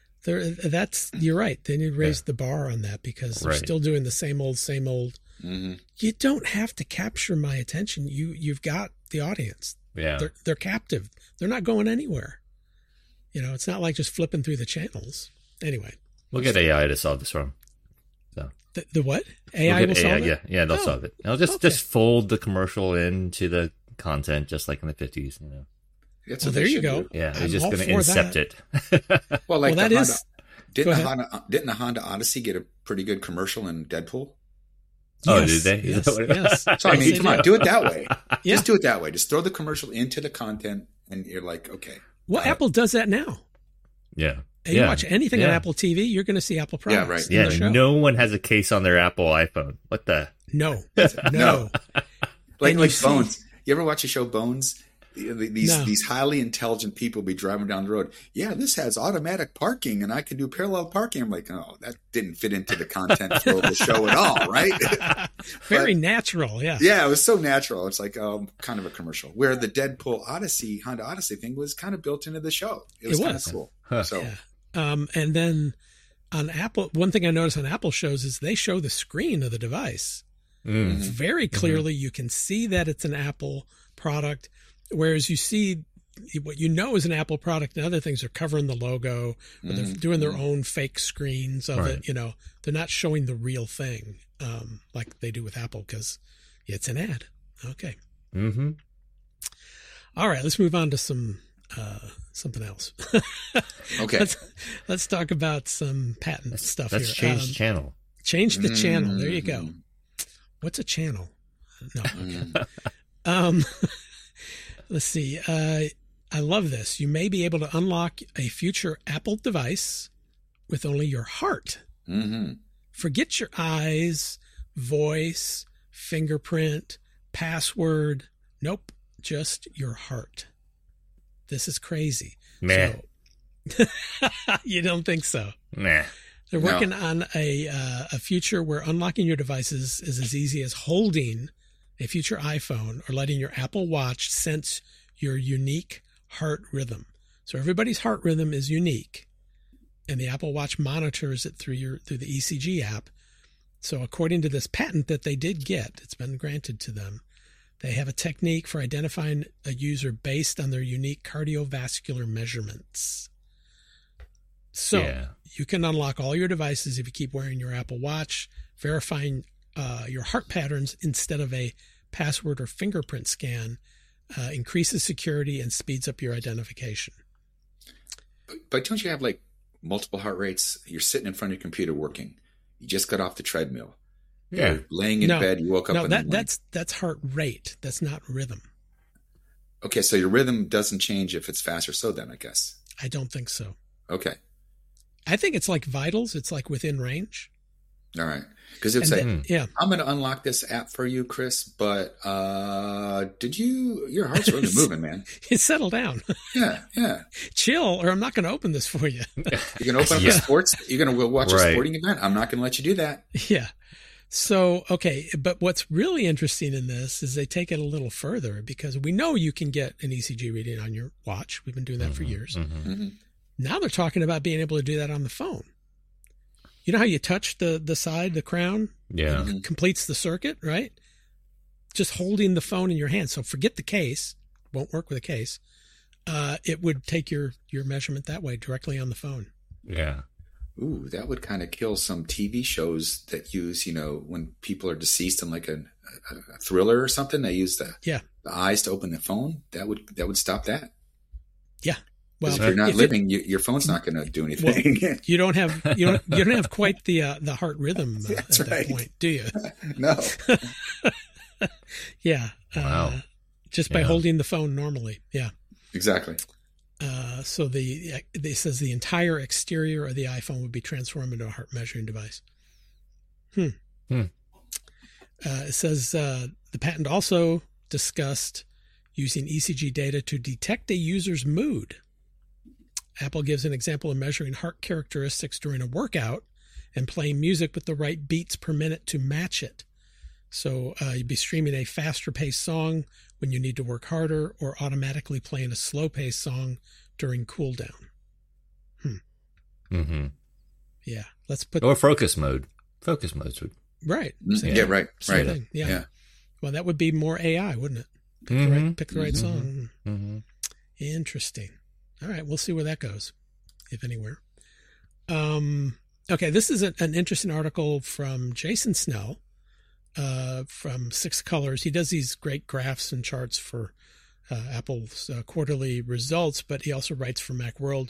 You're right. They need to raise the bar on that because they're still doing the same old. Mm-hmm. You don't have to capture my attention. You've got the audience. Yeah. They're captive. They're not going anywhere. It's not like just flipping through the channels. Anyway. We'll get AI to solve this problem. So. The what? AI will solve it? Yeah, they'll solve it. They'll just fold the commercial into the content just like in the 50s, Well, there you go. Yeah, they're just going to incept it. Well, like that is... Didn't the Honda Odyssey get a pretty good commercial in Deadpool? Oh, did they? Yes. So, I mean, come on, do it that way. Yeah. Just do it that way. Just throw the commercial into the content and you're like, okay. Well, Apple does that now. Yeah. And you watch anything on Apple TV, you're going to see Apple products. Yeah, right. Yeah, no one has a case on their Apple iPhone. What the? No. Like Bones. You ever watch a show Bones? These highly intelligent people be driving down the road. Yeah, this has automatic parking, and I can do parallel parking. I'm like, oh, that didn't fit into the content flow of the show at all, right? Very natural, yeah. Yeah, it was so natural. It's like kind of a commercial. Where the Deadpool Honda Odyssey thing was kind of built into the show. It was kind of cool. Huh. So, and then on Apple, one thing I noticed on Apple shows is they show the screen of the device very clearly. You can see that it's an Apple product. Whereas you see what is an Apple product and other things are covering the logo or they're doing their own fake screens of it. They're not showing the real thing like they do with Apple because it's an ad. Okay. Mm-hmm. All right. Let's move on to something else. Okay. Let's talk about some patent stuff Let's here. change channel. Change the channel. There you go. What's a channel? No. Let's see. I love this. You may be able to unlock a future Apple device with only your heart. Mm-hmm. Forget your eyes, voice, fingerprint, password. Nope, just your heart. This is crazy. Meh. So, you don't think so? Nah. They're working on a future where unlocking your devices is as easy as holding a future iPhone or letting your Apple Watch sense your unique heart rhythm. So everybody's heart rhythm is unique, and the Apple Watch monitors it through the ECG app. So according to this patent that they did get, it's been granted to them, They have a technique for identifying a user based on their unique cardiovascular measurements. So you can unlock all your devices if you keep wearing your Apple Watch, verifying your heart patterns instead of a password or fingerprint scan increases security and speeds up your identification. But don't you have like multiple heart rates? You're sitting in front of your computer working. You just got off the treadmill. Yeah. You're laying in bed. You woke up. No, that's heart rate. That's not rhythm. Okay, so your rhythm doesn't change if it's fast or slow. Then I guess. I don't think so. Okay. I think it's like vitals. It's like within range. All right. Because it's I'm going to unlock this app for you, Chris, but your heart's really moving, man. Settle down. Yeah. Chill, or I'm not going to open this for you. You're going to open up a sports, you're going to watch a sporting event? I'm not going to let you do that. Yeah. So, okay. But what's really interesting in this is they take it a little further, because we know you can get an ECG reading on your watch. We've been doing that for years. Mm-hmm. Now they're talking about being able to do that on the phone. You know how you touch the side, the crown? Yeah. It completes the circuit, right? Just holding the phone in your hand. So forget the case. Won't work with a case. It would take your measurement that way, directly on the phone. Yeah. Ooh, that would kind of kill some TV shows that use, when people are deceased in like a thriller or something, they use the eyes to open the phone. That would stop that. Yeah. Well, if you're not living, your phone's not going to do anything. Well, you don't have quite the heart rhythm at that point, do you? No. Yeah. Wow. Just by holding the phone normally. Yeah. Exactly. So it says the entire exterior of the iPhone would be transformed into a heart measuring device. It says the patent also discussed using ECG data to detect a user's mood. Apple gives an example of measuring heart characteristics during a workout and playing music with the right beats per minute to match it. So you'd be streaming a faster paced song when you need to work harder, or automatically playing a slow paced song during cool down. Yeah. Let's put or focus mode. Focus modes would right. Right. Thing. Yeah. Well, that would be more AI, wouldn't it? Pick the right song. Mm-hmm. Interesting. All right, we'll see where that goes, if anywhere. Okay, this is an interesting article from Jason Snell from Six Colors. He does these great graphs and charts for Apple's quarterly results, but he also writes for Macworld.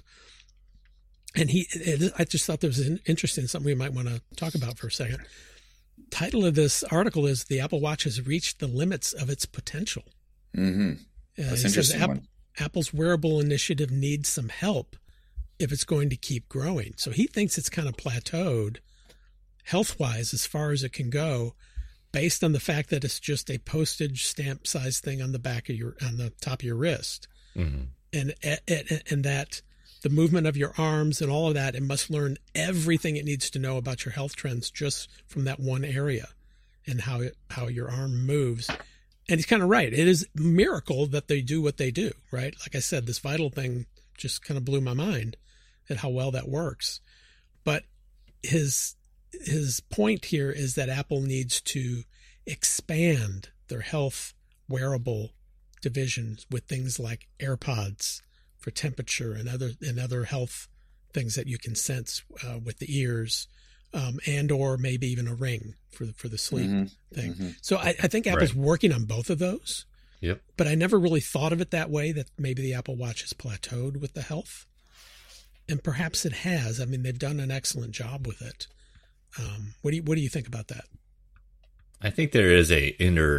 And I just thought this was interesting, something we might want to talk about for a second. Title of this article is "The Apple Watch Has Reached the Limits of Its Potential." Mm-hmm. That's interesting. Apple's wearable initiative needs some help if it's going to keep growing. So he thinks it's kind of plateaued health-wise as far as it can go, based on the fact that it's just a postage stamp size thing on the top of your wrist. Mm-hmm. And that the movement of your arms and all of that, it must learn everything it needs to know about your health trends just from that one area and how your arm moves. And he's kind of right. It is a miracle that they do what they do, right? Like I said, this vital thing just kind of blew my mind at how well that works. But his point here is that Apple needs to expand their health wearable divisions with things like AirPods for temperature and other health things that you can sense with the ears, and or maybe even a ring for the sleep thing. Mm-hmm. So I think Apple's working on both of those. Yep. But I never really thought of it that way, that maybe the Apple Watch has plateaued with the health. And perhaps it has. I mean, they've done an excellent job with it. What do you think about that? I think there is a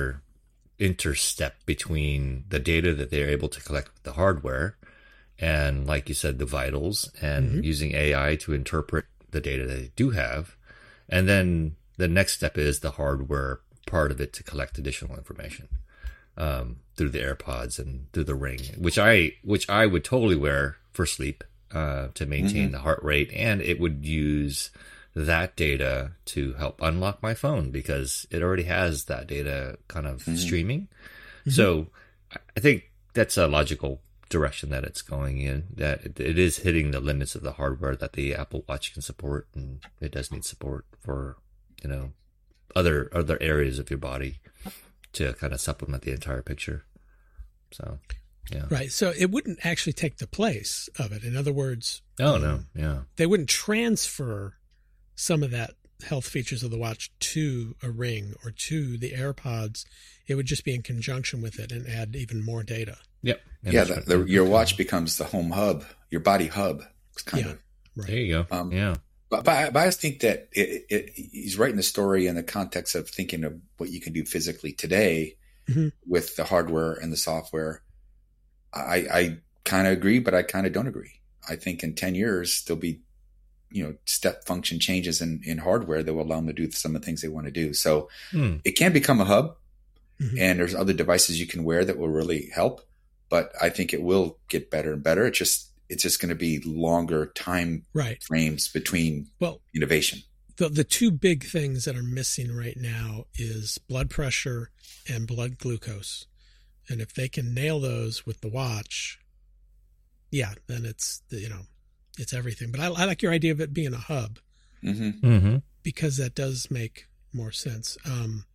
interstep between the data that they're able to collect with the hardware and, like you said, the vitals, and using AI to interpret the data that they do have. And then the next step is the hardware part of it to collect additional information through the AirPods and through the Ring, which I would totally wear for sleep to maintain the heart rate. And it would use that data to help unlock my phone because it already has that data kind of streaming. So I think that's a logical direction that it's going in, that it is hitting the limits of the hardware that the Apple Watch can support, and it does need support for other areas of your body. to kind of supplement the entire picture. So, yeah. Right. So it wouldn't actually take the place of it. In other words, no. Yeah. They wouldn't transfer some of that health features of the watch to a Ring or to the AirPods. It would just be in conjunction with it and add even more data. Yep. Your watch becomes the home hub, your body hub. Kind of. Right. There you go. Yeah. But I think that he's writing the story in the context of thinking of what you can do physically today with the hardware and the software. I kind of agree, but I kind of don't agree. I think in 10 years, there'll be, step function changes in hardware that will allow them to do some of the things they want to do. So it can become a hub, and there's other devices you can wear that will really help. But I think it will get better and better. It's just going to be longer time frames between innovation. The two big things that are missing right now is blood pressure and blood glucose. And if they can nail those with the watch, then it's everything. But I like your idea of it being a hub because that does make more sense. And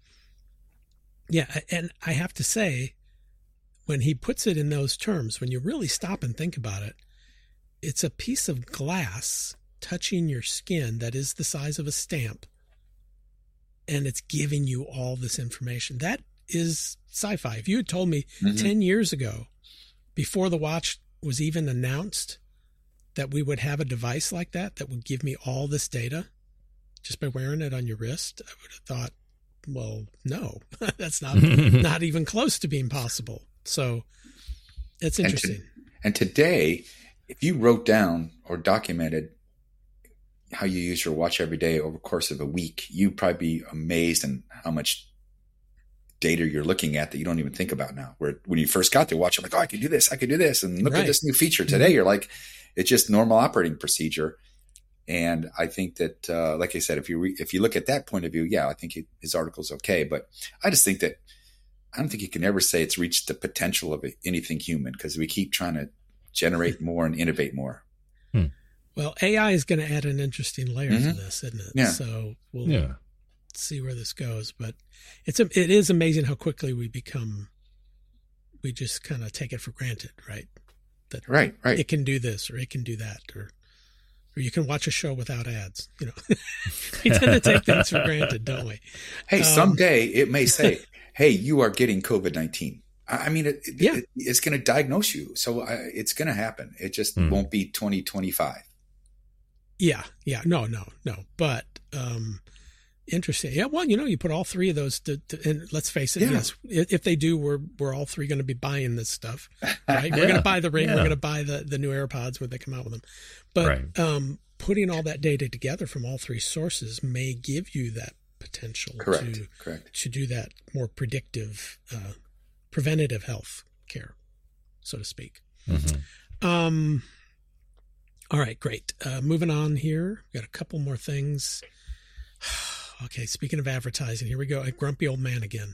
I have to say, when he puts it in those terms, when you really stop and think about it, it's a piece of glass touching your skin that is the size of a stamp, and it's giving you all this information. That is sci-fi. If you had told me 10 years ago, before the watch was even announced, that we would have a device like that would give me all this data just by wearing it on your wrist, I would have thought, well, no, that's not even close to being possible. So it's interesting. And today, if you wrote down or documented how you use your watch every day over the course of a week, you'd probably be amazed in how much data you're looking at that you don't even think about now. Where when you first got the watch, I'm like, I could do this. And look at this new feature. Today, you're like, it's just normal operating procedure. And I think that, like I said, if you look at that point of view, I think his article's okay. But I just think that I don't think you can ever say it's reached the potential of anything human, because we keep trying to generate more and innovate more. Well, AI is going to add an interesting layer to this, isn't it? Yeah. So we'll see where this goes. But it is amazing how quickly we just kind of take it for granted, right? That right. It can do this, or it can do that, or you can watch a show without ads. We tend to take things for granted, don't we? Hey, someday it may say, hey, you are getting COVID-19. I mean, it's going to diagnose you. So it's going to happen. It just won't be 2025. Yeah. No. But interesting. Yeah. Well, you put all three of those and let's face it. Yes, if they do, we're all three going to be buying this stuff, right? We're going to buy the Ring. We're going to buy the new AirPods when they come out with them. But putting all that data together from all three sources may give you that potential to do that more predictive, preventative health care, so to speak. All right, great. Moving on here. We got a couple more things. Okay, speaking of advertising, here we go. A grumpy old man again.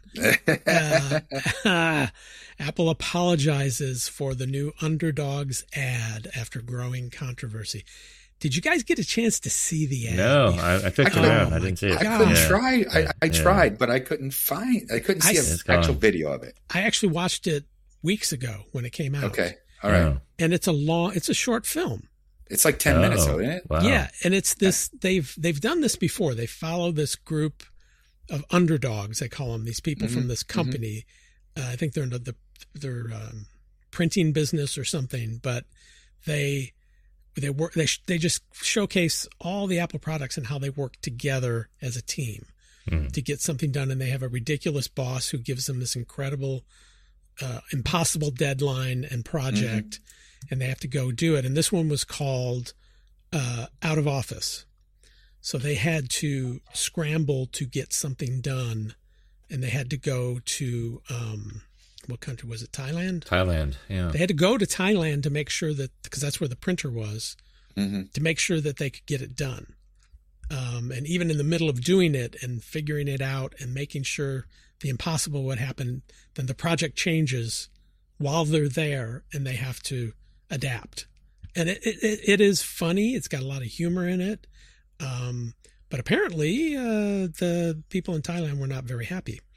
Apple apologizes for the new Underdogs ad after growing controversy. Did you guys get a chance to see the ad? No, I picked it out. I didn't see it. I couldn't try. I tried, but I couldn't see an actual video of it. I actually watched it weeks ago when it came out. Okay. All right. And it's a short film. It's like 10 minutes, though, isn't it? Wow. Yeah, and it's this. They've done this before. They follow this group of underdogs. They call them, these people from this company. I think they're in their printing business or something. But they just showcase all the Apple products and how they work together as a team to get something done. And they have a ridiculous boss who gives them this incredible, impossible deadline and project. And they have to go do it. And this one was called Out of Office. So they had to scramble to get something done. And they had to go to, what country was it? Thailand? Thailand, yeah. They had to go to Thailand to make sure that, because that's where the printer was, to make sure that they could get it done. And even in the middle of doing it and figuring it out and making sure the impossible would happen, then the project changes while they're there and they have to adapt. And it is funny. It's got a lot of humor in it. But apparently the people in Thailand were not very happy.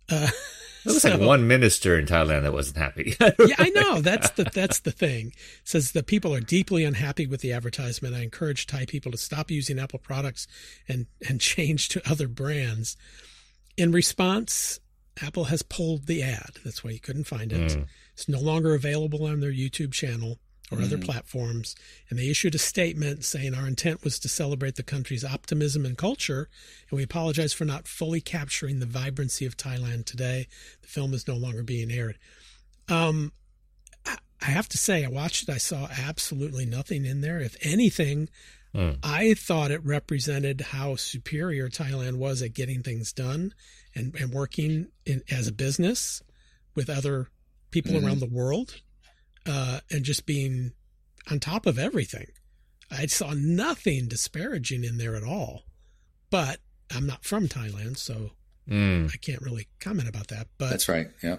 It was like one minister in Thailand that wasn't happy. Yeah, I know. That's the thing. It says the people are deeply unhappy with the advertisement. I encourage Thai people to stop using Apple products and change to other brands. In response, Apple has pulled the ad. That's why you couldn't find it. It's no longer available on their YouTube channel or other platforms. And they issued a statement saying our intent was to celebrate the country's optimism and culture, and we apologize for not fully capturing the vibrancy of Thailand today. The film is no longer being aired. I have to say, I watched it. I saw absolutely nothing in there. If anything, I thought it represented how superior Thailand was at getting things done and working as a business with other people around the world. And just being on top of everything. I saw nothing disparaging in there at all. But I'm not from Thailand, so I can't really comment about that. But that's right. Yeah.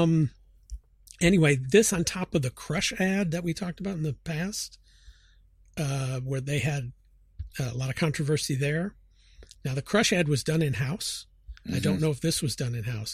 Anyway, this on top of the Crush ad that we talked about in the past, where they had a lot of controversy there. Now, the Crush ad was done in-house. I don't know if this was done in-house.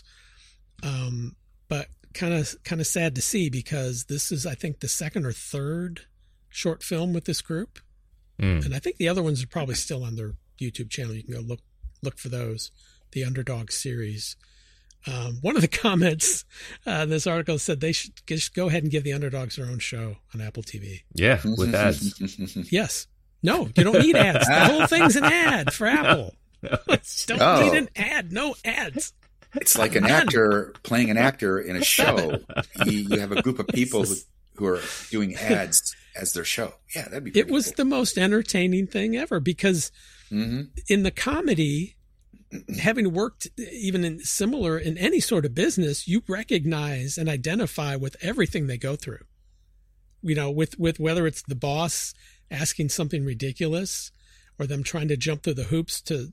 But kind of sad to see, because this is, I think, the second or third short film with this group. And I think the other ones are probably still on their YouTube channel. You can go look for those, the Underdog series. One of the comments in this article said they should just go ahead and give the Underdogs their own show on Apple TV. Yeah, with ads. Yes. No, you don't need ads. The whole thing's an ad for Apple. Don't need an ad. No ads. It's like an actor playing an actor in a show. You have a group of people who are doing ads as their show. Yeah, that'd be pretty It was cool. the most entertaining thing ever, because in the comedy, having worked even in similar in any sort of business, you recognize and identify with everything they go through. You know, with whether it's the boss asking something ridiculous or them trying to jump through the hoops to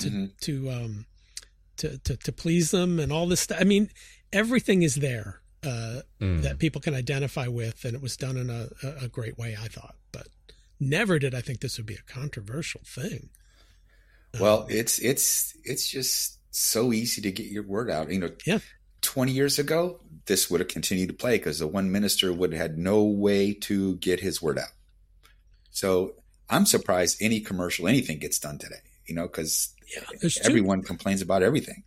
please them and all this stuff. I mean, everything is there that people can identify with, and it was done in a great way, I thought. But never did I think this would be a controversial thing. Well, it's just so easy to get your word out. You know, 20 years ago, this would have continued to play because the one minister would have had no way to get his word out. So I'm surprised any commercial, anything gets done today, you know, because everyone complains about everything.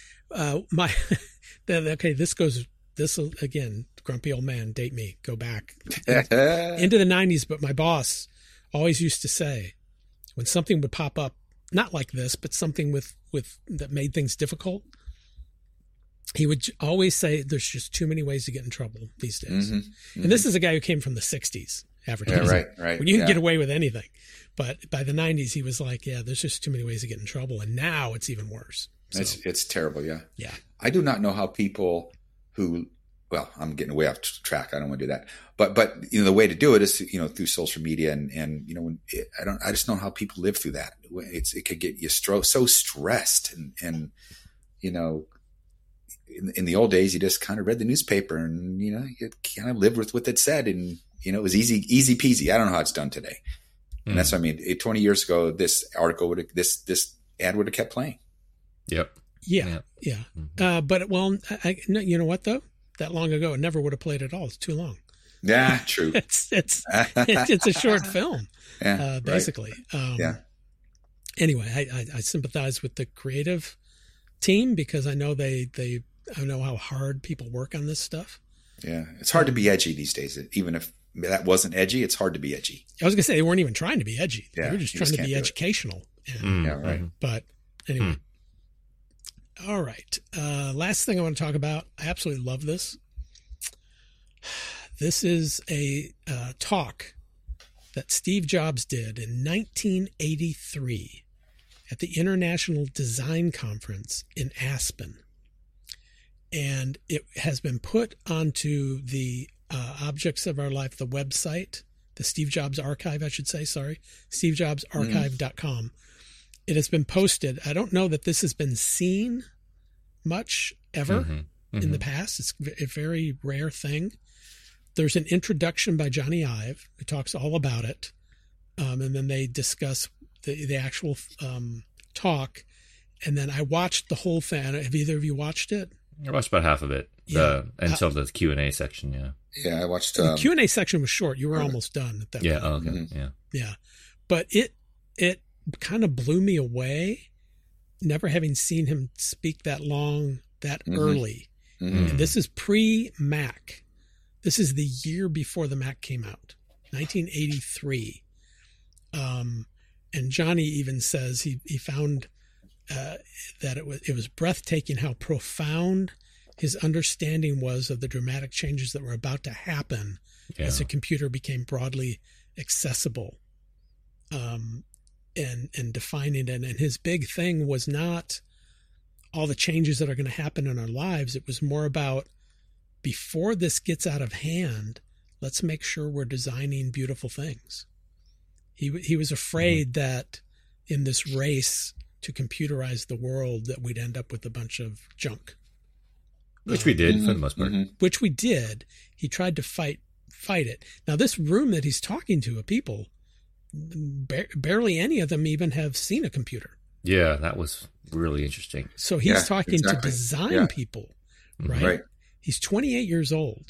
This again, grumpy old man, date me, go back into the 90s. But my boss always used to say, when something would pop up, not like this, but something with that made things difficult, he would always say, there's just too many ways to get in trouble these days. And this is a guy who came from the 60s advertising, right. when you can get away with anything. But by the 90s, he was like, yeah, there's just too many ways to get in trouble. And now it's even worse. So, it's terrible. Yeah. Yeah. I do not know how people I'm getting way off track. I don't want to do that. But you know, the way to do it is, you know, through social media and you know, I just know how people live through that. It could get you so stressed and you know, in the old days, you just kind of read the newspaper and, you know, you kind of lived with what it said, and, you know, it was easy peasy. I don't know how it's done today. And that's what I mean. 20 years ago, this article this ad would have kept playing. Yep. Yeah. But you know what though? That long ago, it never would have played at all. It's too long. Yeah, true. it's a short film, basically. Right. Anyway, I sympathize with the creative team, because I know I know how hard people work on this stuff. Yeah, it's hard to be edgy these days. Even if that wasn't edgy, it's hard to be edgy. I was going to say they weren't even trying to be edgy. They were just trying to be educational. Yeah, right. But anyway. All right. Last thing I want to talk about. I absolutely love this. This is a talk that Steve Jobs did in 1983 at the International Design Conference in Aspen. And it has been put onto the Objects of Our Life, the website, the Steve Jobs Archive, I should say, stevejobsarchive.com. It has been posted. I don't know that this has been seen much ever in the past. It's a very rare thing. There's an introduction by Johnny Ive who talks all about it. And then they discuss the actual talk. And then I watched the whole thing. Have either of you watched it? I watched about half of it. Until the Q&A section, yeah. Yeah, I watched... the Q&A section was short. You were almost done at that point. Oh, okay, yeah. Yeah. But it kind of blew me away, never having seen him speak that long, that early. And this is pre-Mac. This is the year before the Mac came out, 1983. And Johnny even says he found that it was breathtaking how profound his understanding was of the dramatic changes that were about to happen as the computer became broadly accessible, and defining it. And his big thing was not all the changes that are going to happen in our lives. It was more about, before this gets out of hand, let's make sure we're designing beautiful things. He was afraid that in this race to computerize the world that we'd end up with a bunch of junk. Which we did for the most part. Which we did. He tried to fight it. Now, this room that he's talking to, people, barely any of them even have seen a computer. Yeah, that was really interesting. So he's talking to design people, right? He's 28 years old.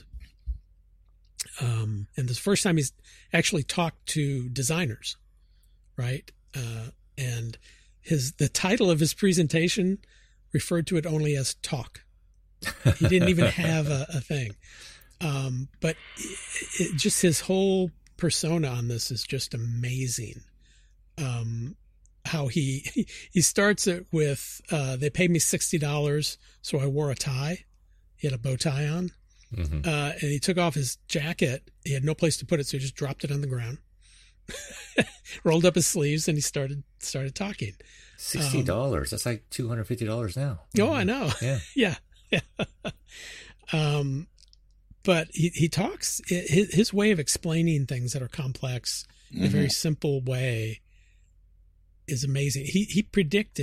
And this is the first time he's actually talked to designers, right? And the title of his presentation referred to it only as talk. He didn't even have a thing. But just his whole persona on this is just amazing. How he starts it with, they paid me $60, so I wore a tie. He had a bow tie on. And he took off his jacket. He had no place to put it, so he just dropped it on the ground, rolled up his sleeves, and he started talking. $60. That's like $250 now. Oh, I know. Yeah. But he talks, his way of explaining things that are complex in a very simple way is amazing. He predicts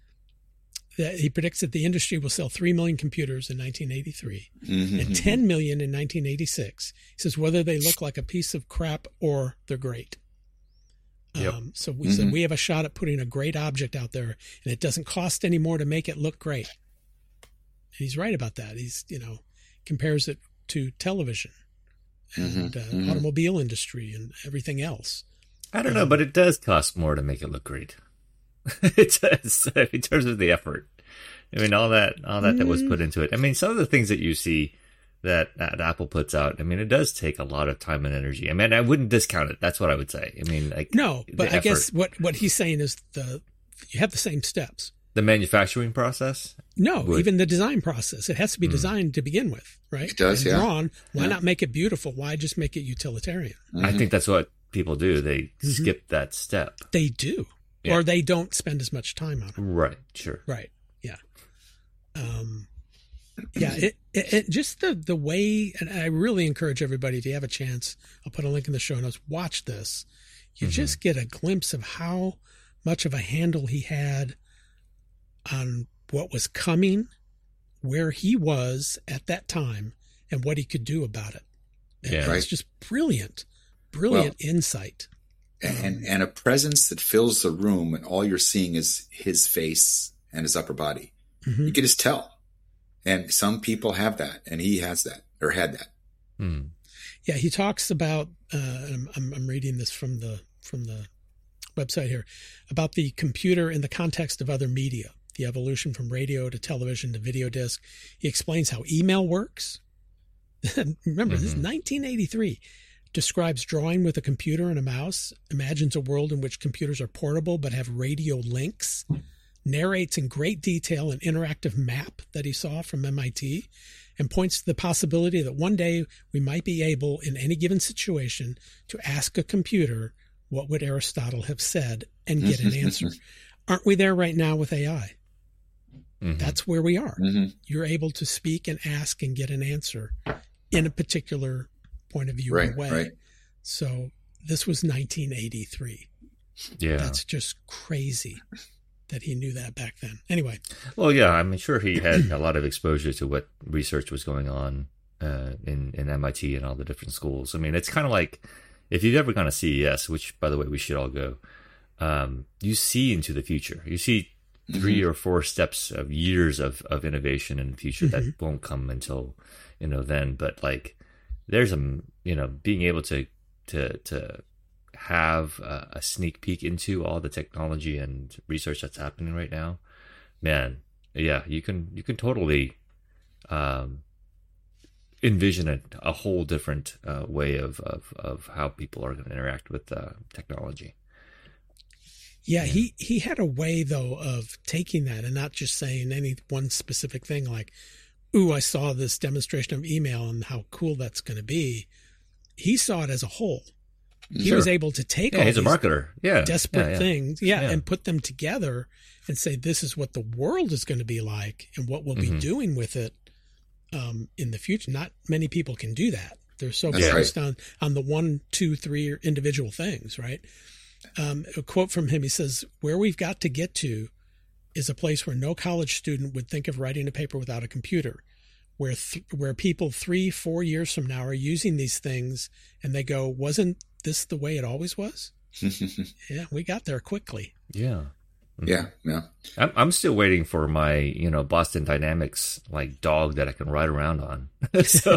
that the industry will sell 3 million computers in 1983 and 10 million in 1986. He says whether they look like a piece of crap or they're great. So we said we have a shot at putting a great object out there, and it doesn't cost any more to make it look great. And he's right about that. He's, compares it to television and automobile industry and everything else. I don't know, but it does cost more to make it look great. It does, in terms of the effort. I mean, all that was put into it. I mean, some of the things that you see that Apple puts out, I mean, it does take a lot of time and energy. I mean, I wouldn't discount it. That's what I would say. I mean, no, but I guess what he's saying is you have the same steps. The manufacturing process? No, even the design process. It has to be designed to begin with, right? It does, and drawn. Why not make it beautiful? Why just make it utilitarian? I think that's what people do. They skip that step. They do. Yeah. Or they don't spend as much time on it. Right, sure. Right, yeah. It just the way, and I really encourage everybody, if you have a chance, I'll put a link in the show notes, watch this. You just get a glimpse of how much of a handle he had on what was coming, where he was at that time, and what he could do about it. It's just brilliant insight. And a presence that fills the room, and all you're seeing is his face and his upper body. You can just tell. And some people have that, and he has that, or had that. Yeah, he talks about, I'm reading this from the website here, about the computer in the context of other media, the evolution from radio to television to video disc. He explains how email works. Remember, this is 1983. Describes drawing with a computer and a mouse, imagines a world in which computers are portable but have radio links, narrates in great detail an interactive map that he saw from MIT, and points to the possibility that one day we might be able, in any given situation, to ask a computer what would Aristotle have said and get an answer. Aren't we there right now with AI? That's where we are. You're able to speak and ask and get an answer in a particular point of view or way. Right. So this was 1983. Yeah. That's just crazy that he knew that back then. Anyway. Well, yeah, I'm sure he had a lot of exposure to what research was going on in MIT and all the different schools. I mean, it's kind of like, if you've ever gone to CES, which, by the way, we should all go, you see into the future. You see 3 or 4 steps of years of innovation in the future that won't come until, then. But like, there's being able to have a sneak peek into all the technology and research that's happening right now, man. Yeah, you can totally envision a whole different way of how people are going to interact with technology. Yeah, he had a way, though, of taking that and not just saying any one specific thing like, ooh, I saw this demonstration of email and how cool that's going to be. He saw it as a whole. He was able to take all he's these a marketer. Desperate things and put them together and say, this is what the world is going to be like and what we'll be doing with it in the future. Not many people can do that. They're so focused on the 1, 2, 3 individual things, right? A quote from him, he says, where we've got to get to is a place where no college student would think of writing a paper without a computer, where people 3-4 years from now are using these things and they go, wasn't this the way it always was? Yeah, we got there quickly. Yeah. Yeah. I'm still waiting for my, Boston Dynamics like dog that I can ride around on. So,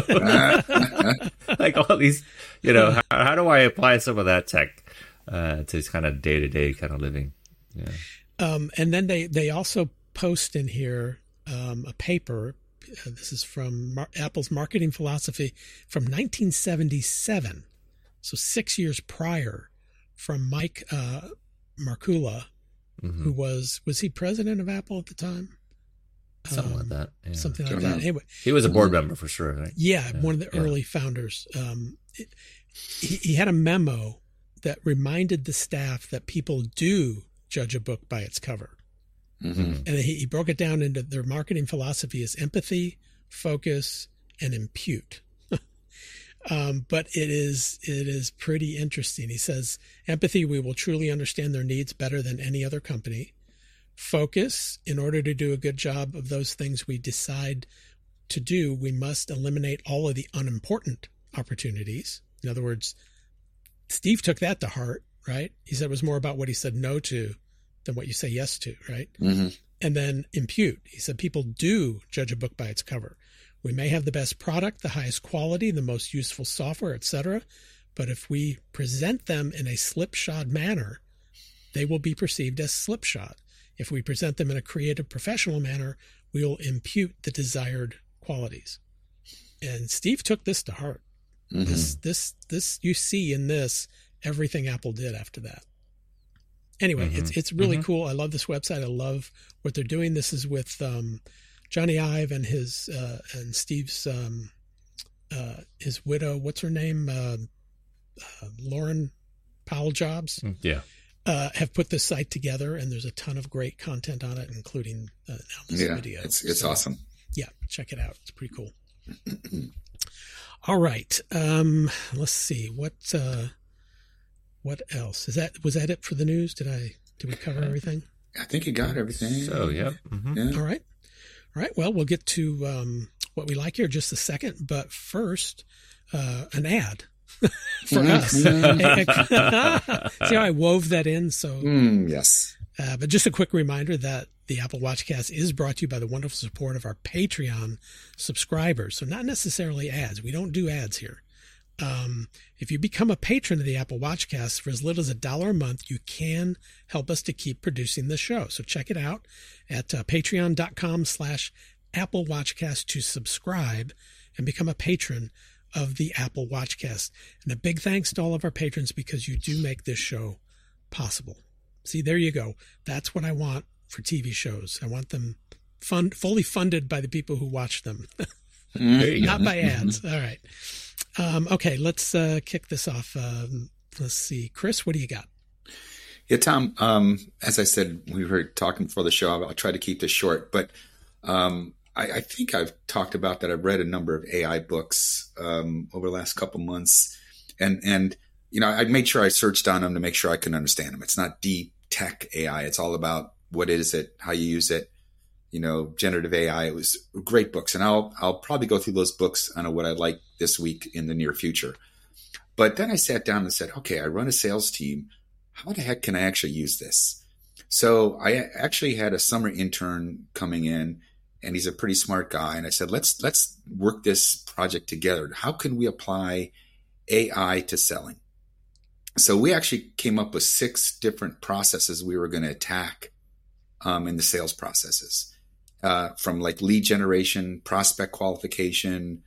like all these, how do I apply some of that tech to kind of day-to-day kind of living? Yeah. And then they also post in here a paper. This is from Apple's marketing philosophy from 1977. So 6 years prior, from Mike Markula, who was he president of Apple at the time? Something like that. Yeah. Something like that. Anyway, he was a board member for sure. Right? Yeah, one of the early founders. He had a memo that reminded the staff that people do judge a book by its cover. And he broke it down into their marketing philosophy is empathy, focus, and impute. But it is pretty interesting. He says, empathy, we will truly understand their needs better than any other company. Focus, in order to do a good job of those things we decide to do, we must eliminate all of the unimportant opportunities. In other words, Steve took that to heart, right? He said it was more about what he said no to than what you say yes to, right? And then impute. He said people do judge a book by its cover. We may have the best product, the highest quality, the most useful software, etc. But if we present them in a slipshod manner, they will be perceived as slipshod. If we present them in a creative, professional manner, we will impute the desired qualities. And Steve took this to heart. This you see in this everything Apple did after that. Anyway, it's really cool. I love this website. I love what they're doing. This is with Johnny Ive and his and Steve's his widow. What's her name? Lauren Powell Jobs. Have put this site together, and there's a ton of great content on it, including now this video. It's awesome. Yeah, check it out. It's pretty cool. All right. Let's see what else was that it for the news? Did we cover everything? I think you got everything. So yeah. All right. Well, we'll get to what we like here in just a second, but first, an ad for us. See how I wove that in? So yes. But just a quick reminder that the Apple Watchcast is brought to you by the wonderful support of our Patreon subscribers. So not necessarily ads. We don't do ads here. If you become a patron of the Apple Watchcast for as little as $1 a month, you can help us to keep producing the show. So check it out at patreon.com/Apple Watchcast to subscribe and become a patron of the Apple Watchcast. And a big thanks to all of our patrons because you do make this show possible. See, there you go. That's what I want for TV shows. I want them fully funded by the people who watch them, not by ads. All right. Okay, let's kick this off. Let's see. Chris, what do you got? Yeah, Tom, as I said, we were talking before the show. I'll try to keep this short, but I think I've talked about that. I've read a number of AI books over the last couple months, and I made sure I searched on them to make sure I can understand them. It's not deep tech AI. It's all about what is it, how you use it. Generative AI. It was great books, and I'll probably go through those books on what I'd like this week in the near future. But then I sat down and said, okay, I run a sales team. How the heck can I actually use this? So I actually had a summer intern coming in, and he's a pretty smart guy. And I said, let's work this project together. How can we apply AI to selling? So we actually came up with 6 different processes we were going to attack in the sales processes, from like lead generation, prospect qualification,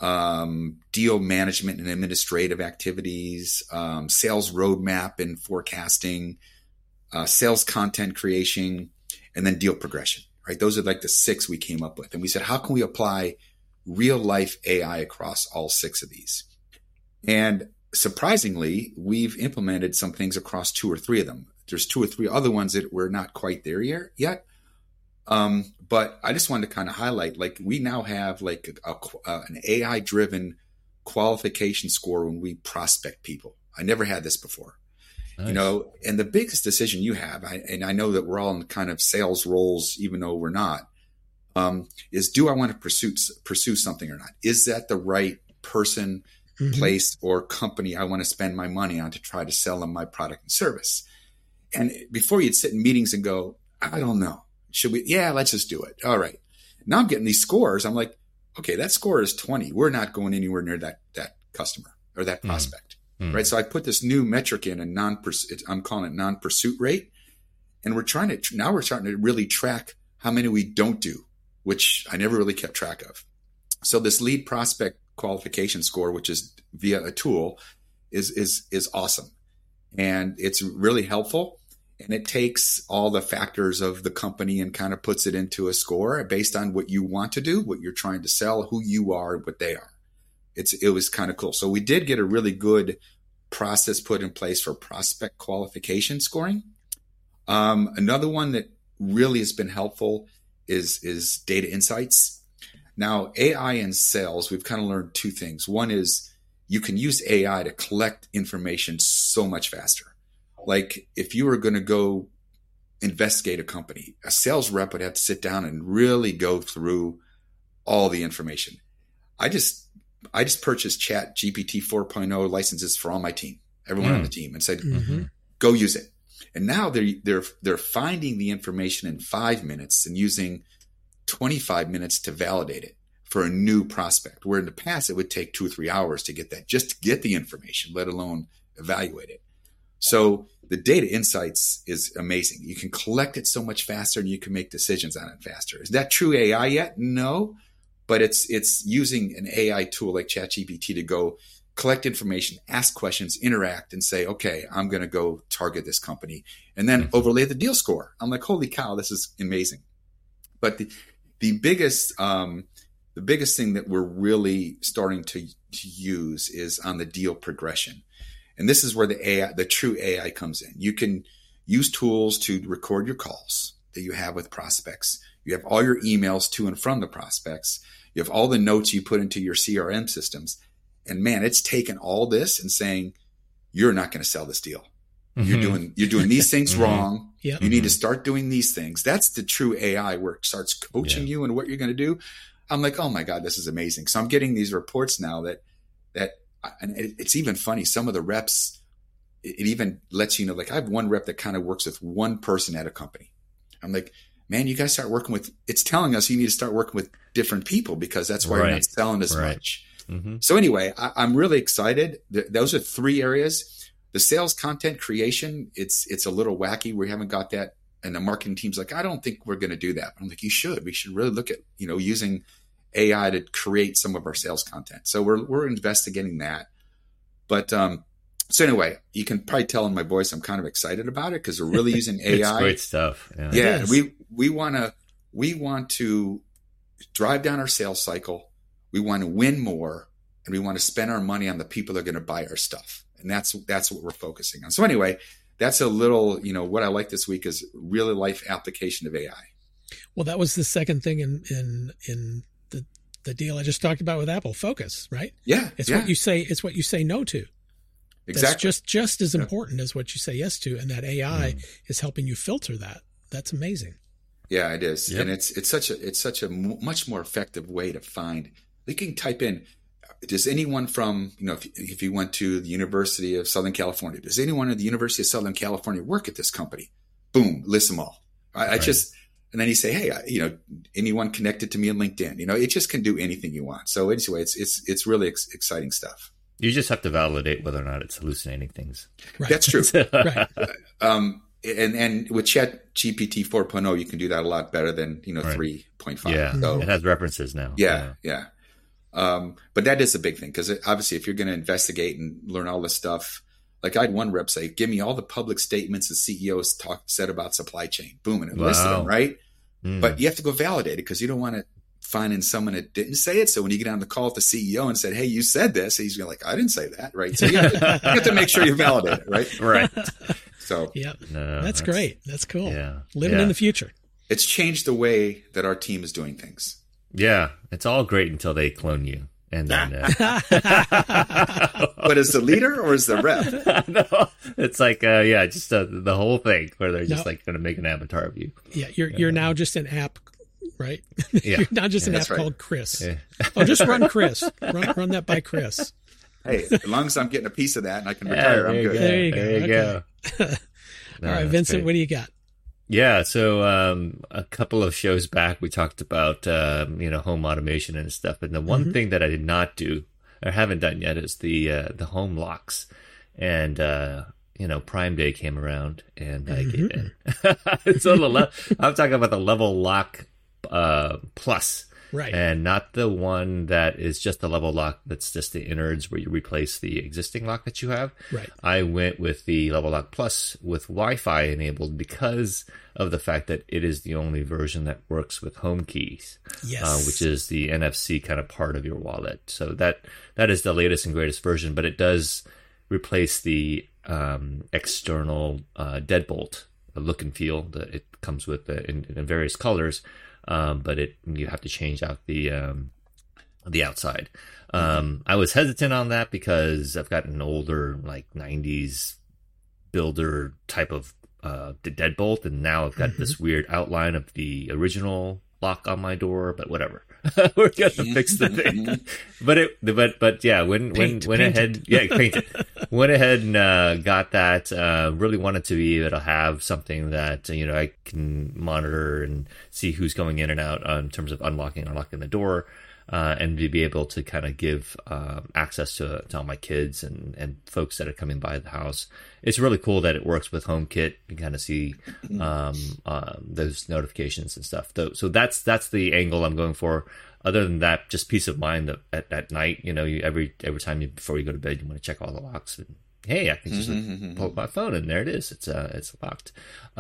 deal management and administrative activities, sales roadmap and forecasting, sales content creation, and then deal progression, right? Those are like the 6 we came up with. And we said, how can we apply real life AI across all 6 of these? And surprisingly, we've implemented some things across 2 or 3 of them. There's 2 or 3 other ones that we're not quite there yet. But I just wanted to kind of highlight, like, we now have like an AI driven qualification score when we prospect people. I never had this before. Nice. You know, and the biggest decision you have, and I know that we're all in kind of sales roles, even though we're not, is, do I want to pursue something or not? Is that the right person, place, or company I want to spend my money on to try to sell them my product and service? And before you'd sit in meetings and go, I don't know. Should we? Yeah, let's just do it. All right. Now I'm getting these scores. I'm like, okay, that score is 20. We're not going anywhere near that customer or that prospect. Right. So I put this new metric in, I'm calling it non-pursuit rate. And we're starting to really track how many we don't do, which I never really kept track of. So this lead prospect qualification score, which is via a tool, is awesome. And it's really helpful. And it takes all the factors of the company and kind of puts it into a score based on what you want to do, what you're trying to sell, who you are, what they are. It was kind of cool. So we did get a really good process put in place for prospect qualification scoring. Another one that really has been helpful is data insights. Now, AI in sales, we've kind of learned 2 things. One is you can use AI to collect information so much faster. Like if you were going to go investigate a company, a sales rep would have to sit down and really go through all the information. I just purchased ChatGPT 4.0 licenses for all my team, everyone on the team, and said, go use it. And now they're finding the information in 5 minutes and using 25 minutes to validate it for a new prospect, where in the past it would take 2 or 3 hours to get that, just to get the information, let alone evaluate it. So the data insights is amazing. You can collect it so much faster and you can make decisions on it faster. Is that true AI yet? No, but it's using an AI tool like ChatGPT to go collect information, ask questions, interact, and say, okay, I'm going to go target this company, and then overlay the deal score. I'm like, holy cow, this is amazing. But the biggest thing that we're really starting to use is on the deal progression. And this is where the true AI comes in. You can use tools to record your calls that you have with prospects. You have all your emails to and from the prospects. You have all the notes you put into your CRM systems. And man, it's taken all this and saying, you're not going to sell this deal. You're doing these things wrong. Yep. You need to start doing these things. That's the true AI, where it starts coaching you and what you're going to do. I'm like, oh my God, this is amazing. So I'm getting these reports now that and it's even funny. Some of the reps, it even lets you know, like I have one rep that kind of works with one person at a company. I'm like, man, you guys start working with, it's telling us you need to start working with different people, because that's why you're not selling as much. So anyway, I'm really excited. Those are 3 areas. The sales content creation, it's a little wacky. We haven't got that. And the marketing team's like, I don't think we're going to do that. I'm like, we should really look at, using AI to create some of our sales content. So we're investigating that. But so anyway, you can probably tell in my voice I'm kind of excited about it, because we're really using AI. It's great stuff. Yeah, we want to drive down our sales cycle. We want to win more, and we want to spend our money on the people that are going to buy our stuff. And that's what we're focusing on. So anyway, that's a little, what I like this week is real life application of AI. Well, that was the second thing in the deal I just talked about with Apple. Focus, right? Yeah. It's what you say. It's what you say no to. Exactly. That's just as important as what you say yes to. And that AI is helping you filter that. That's amazing. Yeah, it is. Yep. And it's such a much more effective way to find. You can type in, does anyone from, if you went to the University of Southern California, does anyone at the University of Southern California work at this company? boom, list them all. I just, and then you say, hey, anyone connected to me on LinkedIn, it just can do anything you want. So anyway, it's really exciting stuff. You just have to validate whether or not it's hallucinating things. Right. That's true. Right. And with ChatGPT 4.0, you can do that a lot better than 3.5. Yeah, so, it has references now. Yeah. But that is a big thing, because obviously, if you're going to investigate and learn all this stuff, like I had one rep say, "Give me all the public statements the CEOs said about supply chain." Boom, and it listed them, right? But you have to go validate it, because you don't want to find in someone that didn't say it. So when you get on the call with the CEO and said, "Hey, you said this," he's going like, "I didn't say that," right? So you have to make sure you validate it, right? Right. So that's great. That's cool. Yeah. Living in the future. It's changed the way that our team is doing things. Yeah, it's all great until they clone you. And then, but as the leader or as the rep? No, it's like, just the whole thing where they're just like going to make an avatar of you. Yeah, you're now just an app, right? Yeah. You're now just an app called Chris. Yeah. Oh, just run Chris. Run that by Chris. Hey, as long as I'm getting a piece of that and I can retire, I'm good. There you go. All right, Vincent, what do you got? Yeah, so a couple of shows back, we talked about home automation and stuff. And the one thing that I did not do, or haven't done yet, is the home locks. And Prime Day came around, and I gave in. So I'm talking about the Level Lock Plus. Right. And not the one that is just the level lock that's just the innards where you replace the existing lock that you have. Right. I went with the Level Lock Plus with Wi-Fi enabled because of the fact that it is the only version that works with home keys. Yes. Which is the NFC kind of part of your wallet. So that is the latest and greatest version, but it does replace the external deadbolt look and feel that it comes with in various colors. But you have to change out the outside. I was hesitant on that because I've got an older, like 90s builder type of deadbolt, and now I've got this weird outline of the original lock on my door. But whatever, we're gonna fix the thing. But yeah, went ahead, paint it. Went ahead and got that. Really wanted to be able to have something that I can monitor and see who's going in and out in terms of unlocking and unlocking the door, and to be able to kind of give access to all my kids and folks that are coming by the house. It's really cool that it works with HomeKit. You can kind of see those notifications and stuff. So that's the angle I'm going for. Other than that, just peace of mind that at night, every time before you go to bed, you want to check all the locks. And, hey, I can just pull up my phone and there it is. It's locked.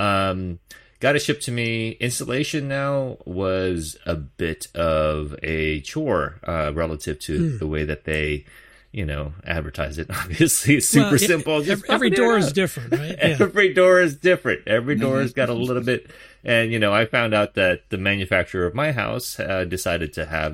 Got it shipped to me. Installation now was a bit of a chore relative to the way that they, advertise it. Obviously, it's super simple. Every door is different, right? Yeah. Every door is different. Every door has got a little bit. And, I found out that the manufacturer of my house decided to have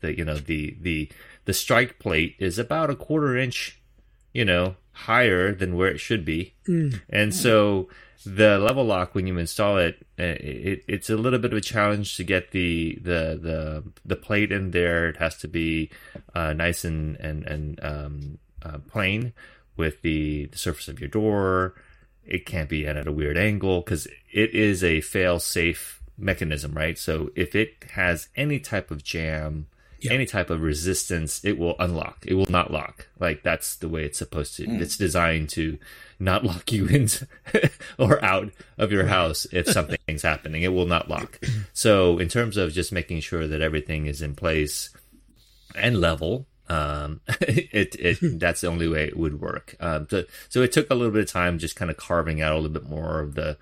the strike plate is about a 1/4 inch, higher than where it should be. And so the level lock, when you install it, it's a little bit of a challenge to get the plate in there. It has to be nice and plain with the surface of your door. It can't be at a weird angle because it is a fail-safe mechanism, right? So if it has any type of jam, any type of resistance, it will unlock. It will not lock. Like, that's the way it's supposed to. It's designed to not lock you into or out of your house if something's happening. It will not lock. So in terms of just making sure that everything is in place and level, that's the only way it would work. So it took a little bit of time just kind of carving out a little bit more of the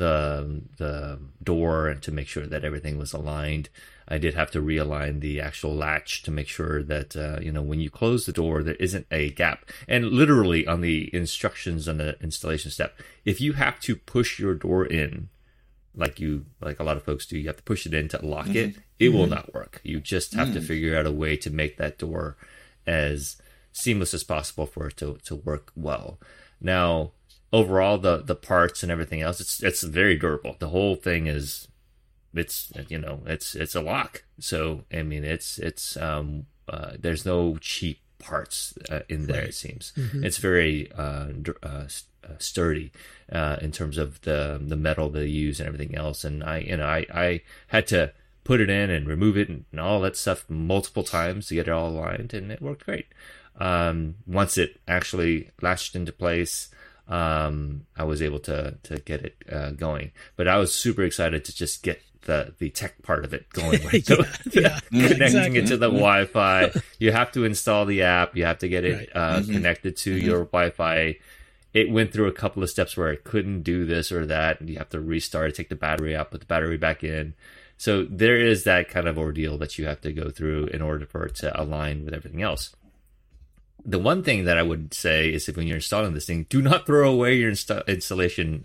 door and to make sure that everything was aligned. I did have to realign the actual latch to make sure that, when you close the door, there isn't a gap. And literally on the instructions on the installation step, if you have to push your door in, like a lot of folks do, you have to push it in to lock it, it will not work. You just have to figure out a way to make that door as seamless as possible for it to work well. Now, overall, the parts and everything else, it's very durable. The whole thing is, it's a lock. So I mean, it's there's no cheap parts in there. Right. It seems it's very sturdy in terms of the metal they use and everything else. And I had to put it in and remove it and all that stuff multiple times to get it all aligned, and it worked great. Once it actually latched into place, I was able to get it going. But I was super excited to just get the tech part of it going. Right? Connecting it to the Wi-Fi. You have to install the app. You have to get it connected to your Wi-Fi. It went through a couple of steps where I couldn't do this or that, and you have to restart it, take the battery out, put the battery back in. So there is that kind of ordeal that you have to go through in order for it to align with everything else. The one thing that I would say is if when you're installing this thing, do not throw away your installation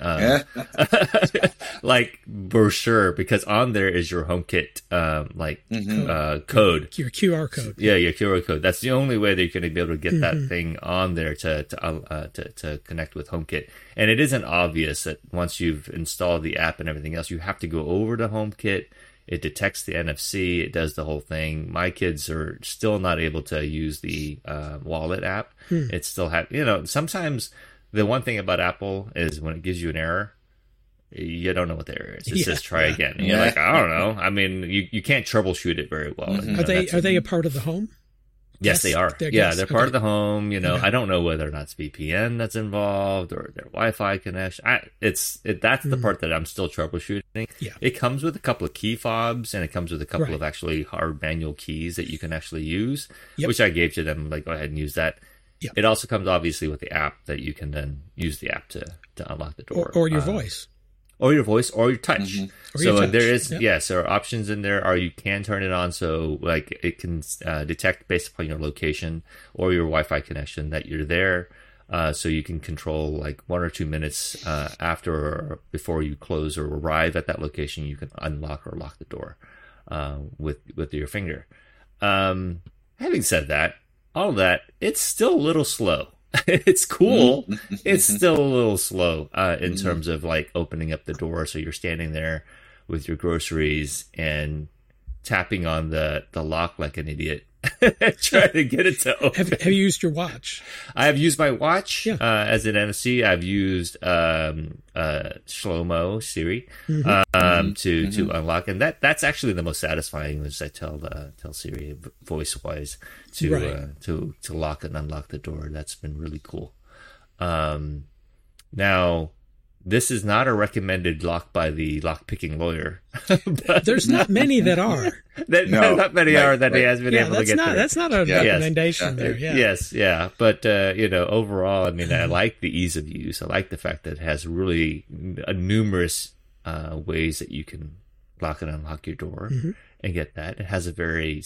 like brochure, because on there is your HomeKit code. Your QR code. Yeah, your QR code. That's the only way that you're going to be able to get that thing on there to connect with HomeKit. And it isn't obvious that once you've installed the app and everything else, you have to go over to HomeKit. It detects the NFC. It does the whole thing. My kids are still not able to use the wallet app. It still sometimes the one thing about Apple is when it gives you an error, you don't know what the error is. It says try again. And you're like, I don't know. I mean, you can't troubleshoot it very well. Are they a part of the home? Yes, they are. They're part of the home. I don't know whether or not it's VPN that's involved or their Wi-Fi connection. That's the part that I'm still troubleshooting. Yeah. It comes with a couple of key fobs, and it comes with a couple of actually hard manual keys that you can actually use, which I gave to them. Like, go ahead and use that. Yep. It also comes obviously with the app that you can then use the app to unlock the door. Or your voice. Or your voice, or your touch. There is, there are options in there, or you can turn it on so like it can detect based upon your location or your Wi-Fi connection that you're there. So you can control like 1 or 2 minutes after or before you close or arrive at that location, you can unlock or lock the door with your finger. Having said that, all of that, it's still a little slow. It's cool. It's still a little slow in terms of like opening up the door. So you're standing there with your groceries and tapping on the lock like an idiot, trying to get it to open. Have you used your watch? I have used my watch as an NFC. I've used Shlomo Siri to unlock, and that's actually the most satisfying. As I tell Siri voice wise to lock and unlock the door. That's been really cool. Now, this is not a recommended lock by the lock-picking lawyer. There's not many that are. Not many are that he has been able to get through. That's not a recommendation there. Yeah. Yes, yeah. But, overall, I mean, I like the ease of use. I like the fact that it has really numerous ways that you can lock and unlock your door and get that. It has a very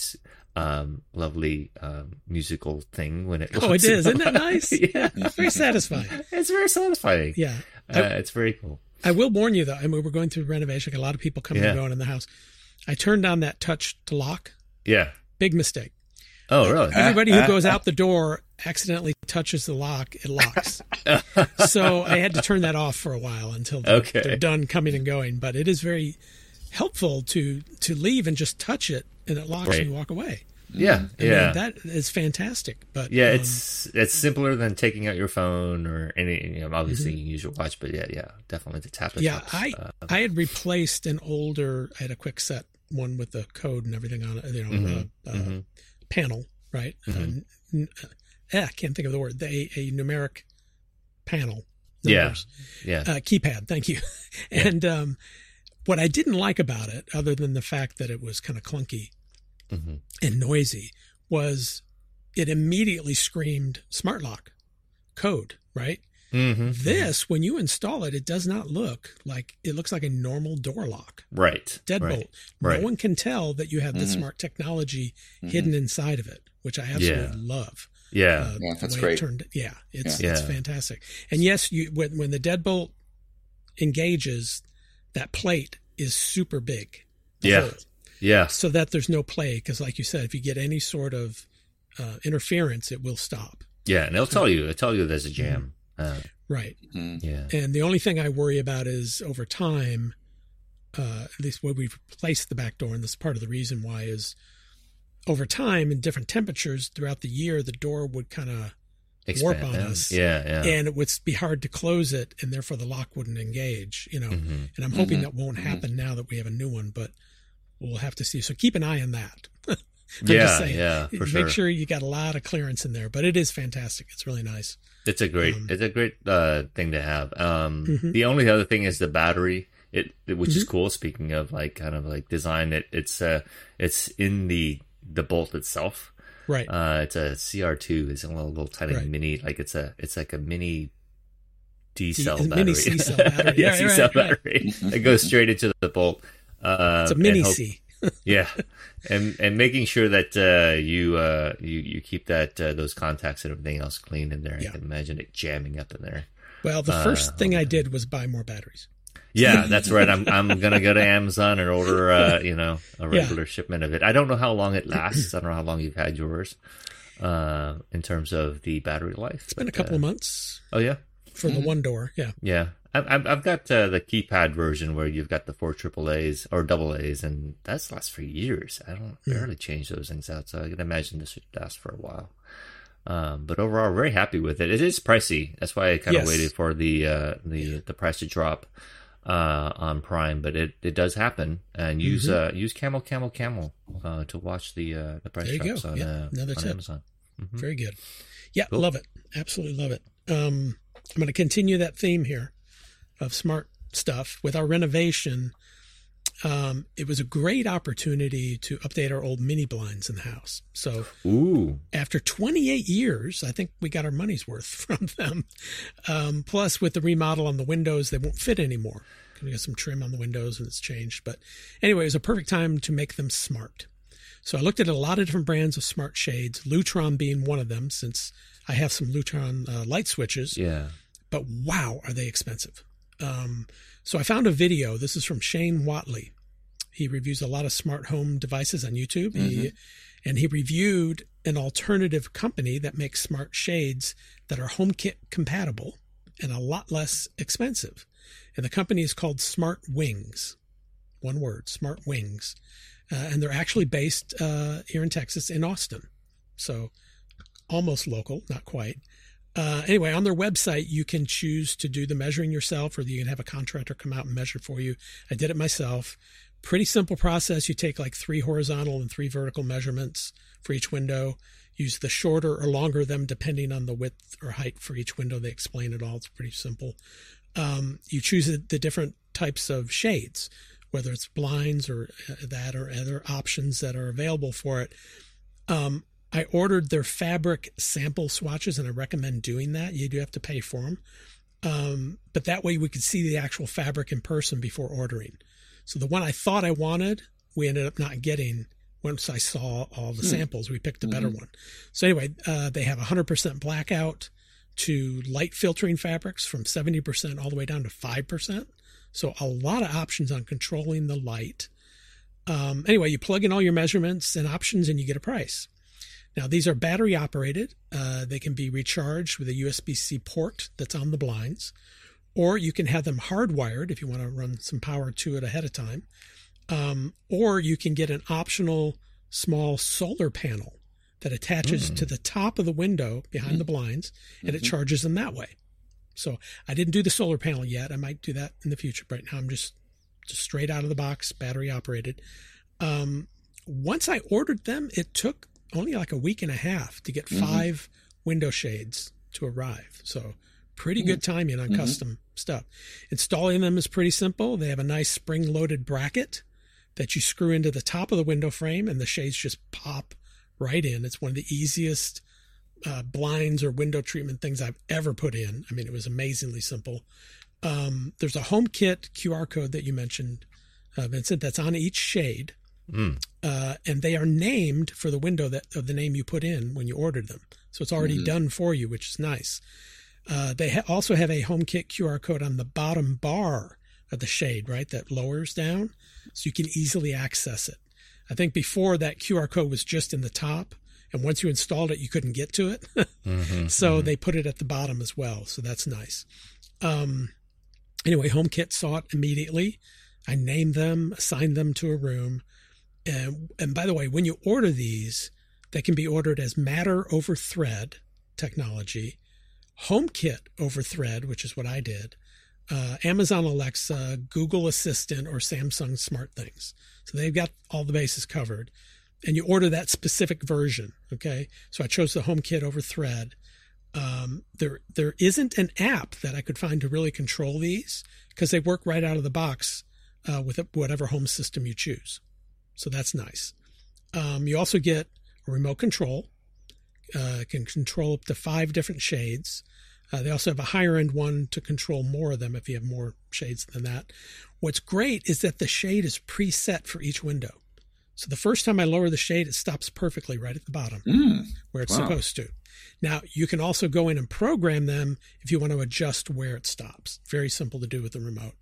lovely musical thing when it locks. Oh, it is. Isn't that nice? Yeah. Very satisfying. It's very satisfying. Yeah. It's very cool. I will warn you, though. I mean, we're going through renovation. A lot of people coming and going in the house. I turned on that touch to lock. Yeah. Big mistake. Oh, really? Everybody who goes out the door accidentally touches the lock. It locks. So I had to turn that off for a while until they're done coming and going. But it is very helpful to leave and just touch it, and it locks and you walk away. Yeah, I mean, that is fantastic. But it's simpler than taking out your phone or any. Obviously, you can use your watch, but definitely the tap. I had replaced an older. I had a quick set one with the code and everything on it. Panel, right? I can't think of the word. A numeric panel. Numbers. Keypad. Thank you. And what I didn't like about it, other than the fact that it was kind of clunky and noisy, was it immediately screamed smart lock code, right? This, when you install it, it does not look like, it looks like a normal door lock. Right. Deadbolt. No one can tell that you have the smart technology hidden inside of it, which I absolutely love. Yeah. That's great. It's fantastic. And yes, when the deadbolt engages, that plate is super big. Yeah. So that there's no play, because like you said, if you get any sort of interference, it will stop. Yeah, and it'll tell you there's a jam. Right. Yeah. And the only thing I worry about is over time, at least when we've replaced the back door, and this is part of the reason why, is over time in different temperatures throughout the year, the door would kind of warp on us. Yeah. And it would be hard to close it, and therefore the lock wouldn't engage, And I'm hoping that won't happen now that we have a new one, but we'll have to see. So keep an eye on that. For sure. Make sure you got a lot of clearance in there, but it is fantastic. It's really nice. It's a great thing to have. The only other thing is the battery, which is cool. Speaking of kind of design, it's in the bolt itself. Right. It's a CR2. It's a little tiny mini, it's like a mini D-cell battery. Mini C-cell battery. C-cell battery. It goes straight into the bolt. It's a mini C. Yeah, and making sure that you keep those contacts and everything else clean in there. I can imagine it jamming up in there. Well, the first thing I did was buy more batteries. Yeah, that's right. I'm gonna go to Amazon and order a regular shipment of it. I don't know how long it lasts. I don't know how long you've had yours in terms of the battery life. It's been a couple of months. Oh yeah, for the one door. Yeah. I've got the keypad version where you've got the 4 AAAs or AA's, and that's lasts for years. I don't barely change those things out, so I can imagine this would last for a while. But overall, very happy with it. It is pricey. That's why I kind of waited for the price to drop on Prime, but it does happen. And use Camel to watch the price drops on Amazon. Very good. Yeah, cool. Love it. Absolutely love it. I'm going to continue that theme here of smart stuff with our renovation. It was a great opportunity to update our old mini blinds in the house. So after 28 years, I think we got our money's worth from them. Plus with the remodel on the windows, they won't fit anymore. We got some trim on the windows and it's changed. But anyway, it was a perfect time to make them smart. So I looked at a lot of different brands of smart shades, Lutron being one of them, since I have some Lutron light switches. Yeah. But wow, are they expensive. So I found a video. This is from Shane Watley. He reviews a lot of smart home devices on YouTube. He reviewed an alternative company that makes smart shades that are HomeKit compatible and a lot less expensive. And the company is called Smart Wings. One word, Smart Wings. And they're actually based here in Texas in Austin. So almost local, not quite. Anyway, on their website, you can choose to do the measuring yourself, or you can have a contractor come out and measure for you. I did it myself. Pretty simple process. You take 3 horizontal and 3 vertical measurements for each window. Use the shorter or longer them depending on the width or height for each window. They explain it all. It's pretty simple. You choose the different types of shades, whether it's blinds or that or other options that are available for it. I ordered their fabric sample swatches, and I recommend doing that. You do have to pay for them. But that way we could see the actual fabric in person before ordering. So the one I thought I wanted, we ended up not getting once I saw all the samples. We picked a better one. So anyway, they have 100% blackout to light filtering fabrics from 70% all the way down to 5%. So a lot of options on controlling the light. Anyway, you plug in all your measurements and options and you get a price. Now, these are battery operated. They can be recharged with a USB-C port that's on the blinds, or you can have them hardwired if you want to run some power to it ahead of time. Or you can get an optional small solar panel that attaches to the top of the window behind the blinds, and it charges them that way. So I didn't do the solar panel yet. I might do that in the future. But right now I'm just straight out of the box, battery operated. Once I ordered them, it took only a week and a half to get 5 window shades to arrive. So pretty good timing on custom stuff. Installing them is pretty simple. They have a nice spring-loaded bracket that you screw into the top of the window frame, and the shades just pop right in. It's one of the easiest blinds or window treatment things I've ever put in. I mean, it was amazingly simple. There's a HomeKit QR code that you mentioned, Vincent, that's on each shade. And they are named for the window of the name you put in when you ordered them. So it's already done for you, which is nice. They also have a HomeKit QR code on the bottom bar of the shade, right? That lowers down so you can easily access it. I think before that QR code was just in the top, and once you installed it, you couldn't get to it. So they put it at the bottom as well. So that's nice. Anyway, HomeKit saw it immediately. I named them, assigned them to a room. And by the way, when you order these, they can be ordered as Matter over Thread technology, HomeKit over Thread, which is what I did, Amazon Alexa, Google Assistant, or Samsung SmartThings. So they've got all the bases covered. And you order that specific version, okay? So I chose the HomeKit over Thread. There isn't an app that I could find to really control these because they work right out of the box with whatever home system you choose. So that's nice. You also get a remote control. Can control up to 5 different shades. They also have a higher end one to control more of them if you have more shades than that. What's great is that the shade is preset for each window. So the first time I lower the shade, it stops perfectly right at the bottom where it's supposed to. Now, you can also go in and program them if you want to adjust where it stops. Very simple to do with the remote.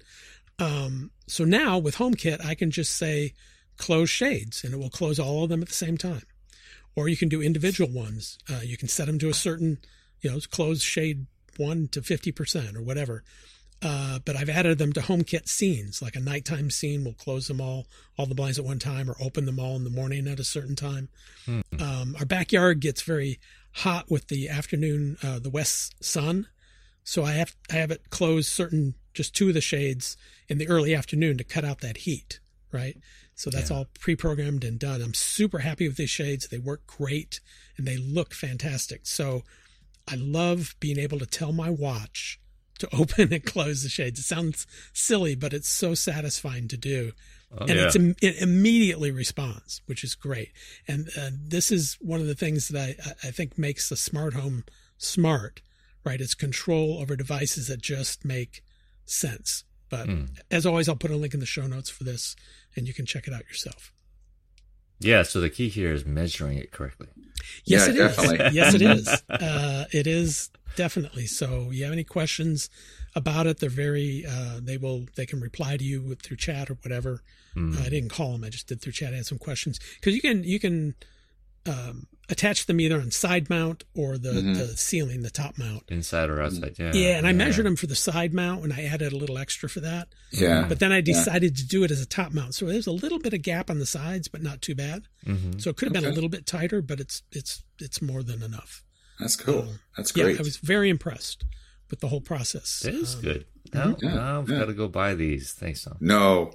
So now with HomeKit, I can just say close shades and it will close all of them at the same time. Or you can do individual ones. You can set them to a certain, close shade 1 to 50% or whatever. But I've added them to HomeKit scenes, like a nighttime scene will close them all the blinds at one time, or open them all in the morning at a certain time. Our backyard gets very hot with the afternoon, the west sun. So I have it close just 2 of the shades in the early afternoon to cut out that heat, right? So that's all pre-programmed and done. I'm super happy with these shades. They work great and they look fantastic. So I love being able to tell my watch to open and close the shades. It sounds silly, but it's so satisfying to do. It immediately responds, which is great. And this is one of the things that I think makes the smart home smart, right? It's control over devices that just make sense. But as always, I'll put a link in the show notes for this, and you can check it out yourself. Yeah, so the key here is measuring it correctly. Yes, it definitely is. Yes, it is. It is definitely. So you have any questions about it, they're very, they can reply to you through chat or whatever. I didn't call them. I just did through chat. I had some questions because you can attach them either on side mount or the ceiling, the top mount. Inside or outside, yeah. Yeah, and I measured them for the side mount and I added a little extra for that. Yeah. But then I decided to do it as a top mount. So there's a little bit of gap on the sides, but not too bad. So it could have been a little bit tighter, but it's more than enough. That's cool. That's great. Yeah, I was very impressed with the whole process. It is good. Now I've got to go buy these. Thanks, Tom. No.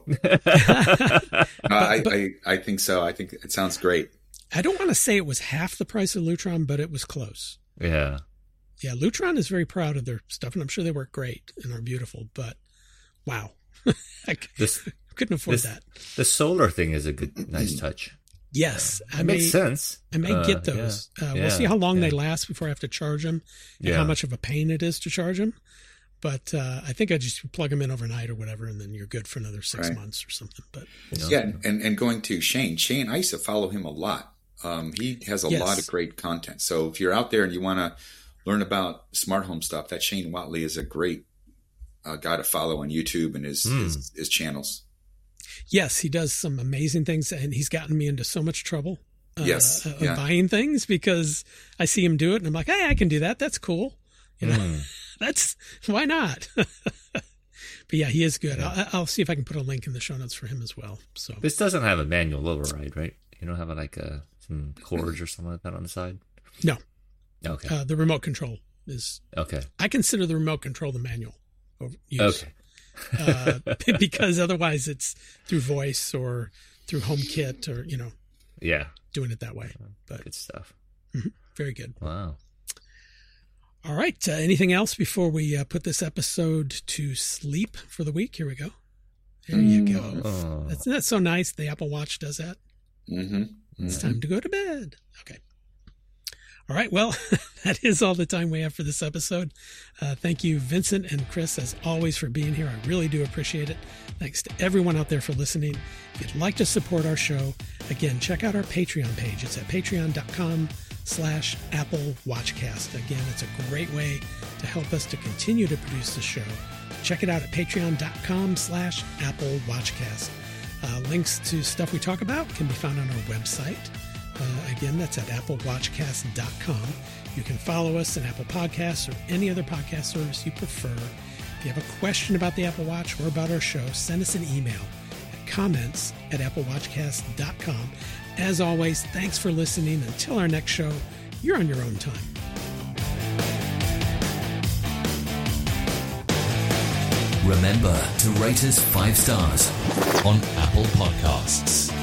I think so. I think it sounds great. I don't want to say it was half the price of Lutron, but it was close. Yeah. Yeah, Lutron is very proud of their stuff, and I'm sure they work great and are beautiful, but wow. I couldn't afford that. The solar thing is a nice touch. Yes. It makes sense. I may get those. We'll see how long they last before I have to charge them and how much of a pain it is to charge them. But I think I just plug them in overnight or whatever, and then you're good for another 6 months or something. But and going to Shane, I used to follow him a lot. He has a lot of great content. So if you're out there and you want to learn about smart home stuff, that Shane Watley is a great guy to follow on YouTube and his channels. Yes, he does some amazing things, and he's gotten me into so much trouble buying things because I see him do it, and I'm like, hey, I can do that. That's cool. Why not? But yeah, he is good. Yeah. I'll see if I can put a link in the show notes for him as well. So this doesn't have a manual override, right? You don't have some cords or something like that on the side? No. Okay. The remote control is okay. I consider the remote control the manual use. Okay. Because otherwise it's through voice or through HomeKit or doing it that way. But good stuff. Very good. Wow. All right. Anything else before we put this episode to sleep for the week? Here we go. There you go. Oh. That's so nice. The Apple Watch does that. It's time to go to bed. Okay. All right. Well, that is all the time we have for this episode. Thank you, Vincent and Chris, as always, for being here. I really do appreciate it. Thanks to everyone out there for listening. If you'd like to support our show, again, check out our Patreon page. It's at patreon.com/Apple Watchcast. Again, it's a great way to help us to continue to produce the show. Check it out at patreon.com/Apple Watchcast. Links to stuff we talk about can be found on our website. Again, that's at applewatchcast.com. You can follow us on Apple Podcasts or any other podcast service you prefer. If you have a question about the Apple Watch or about our show, send us an email at comments at applewatchcast.com. As always, thanks for listening. Until our next show, you're on your own time. Remember to rate us 5 stars on Apple Podcasts.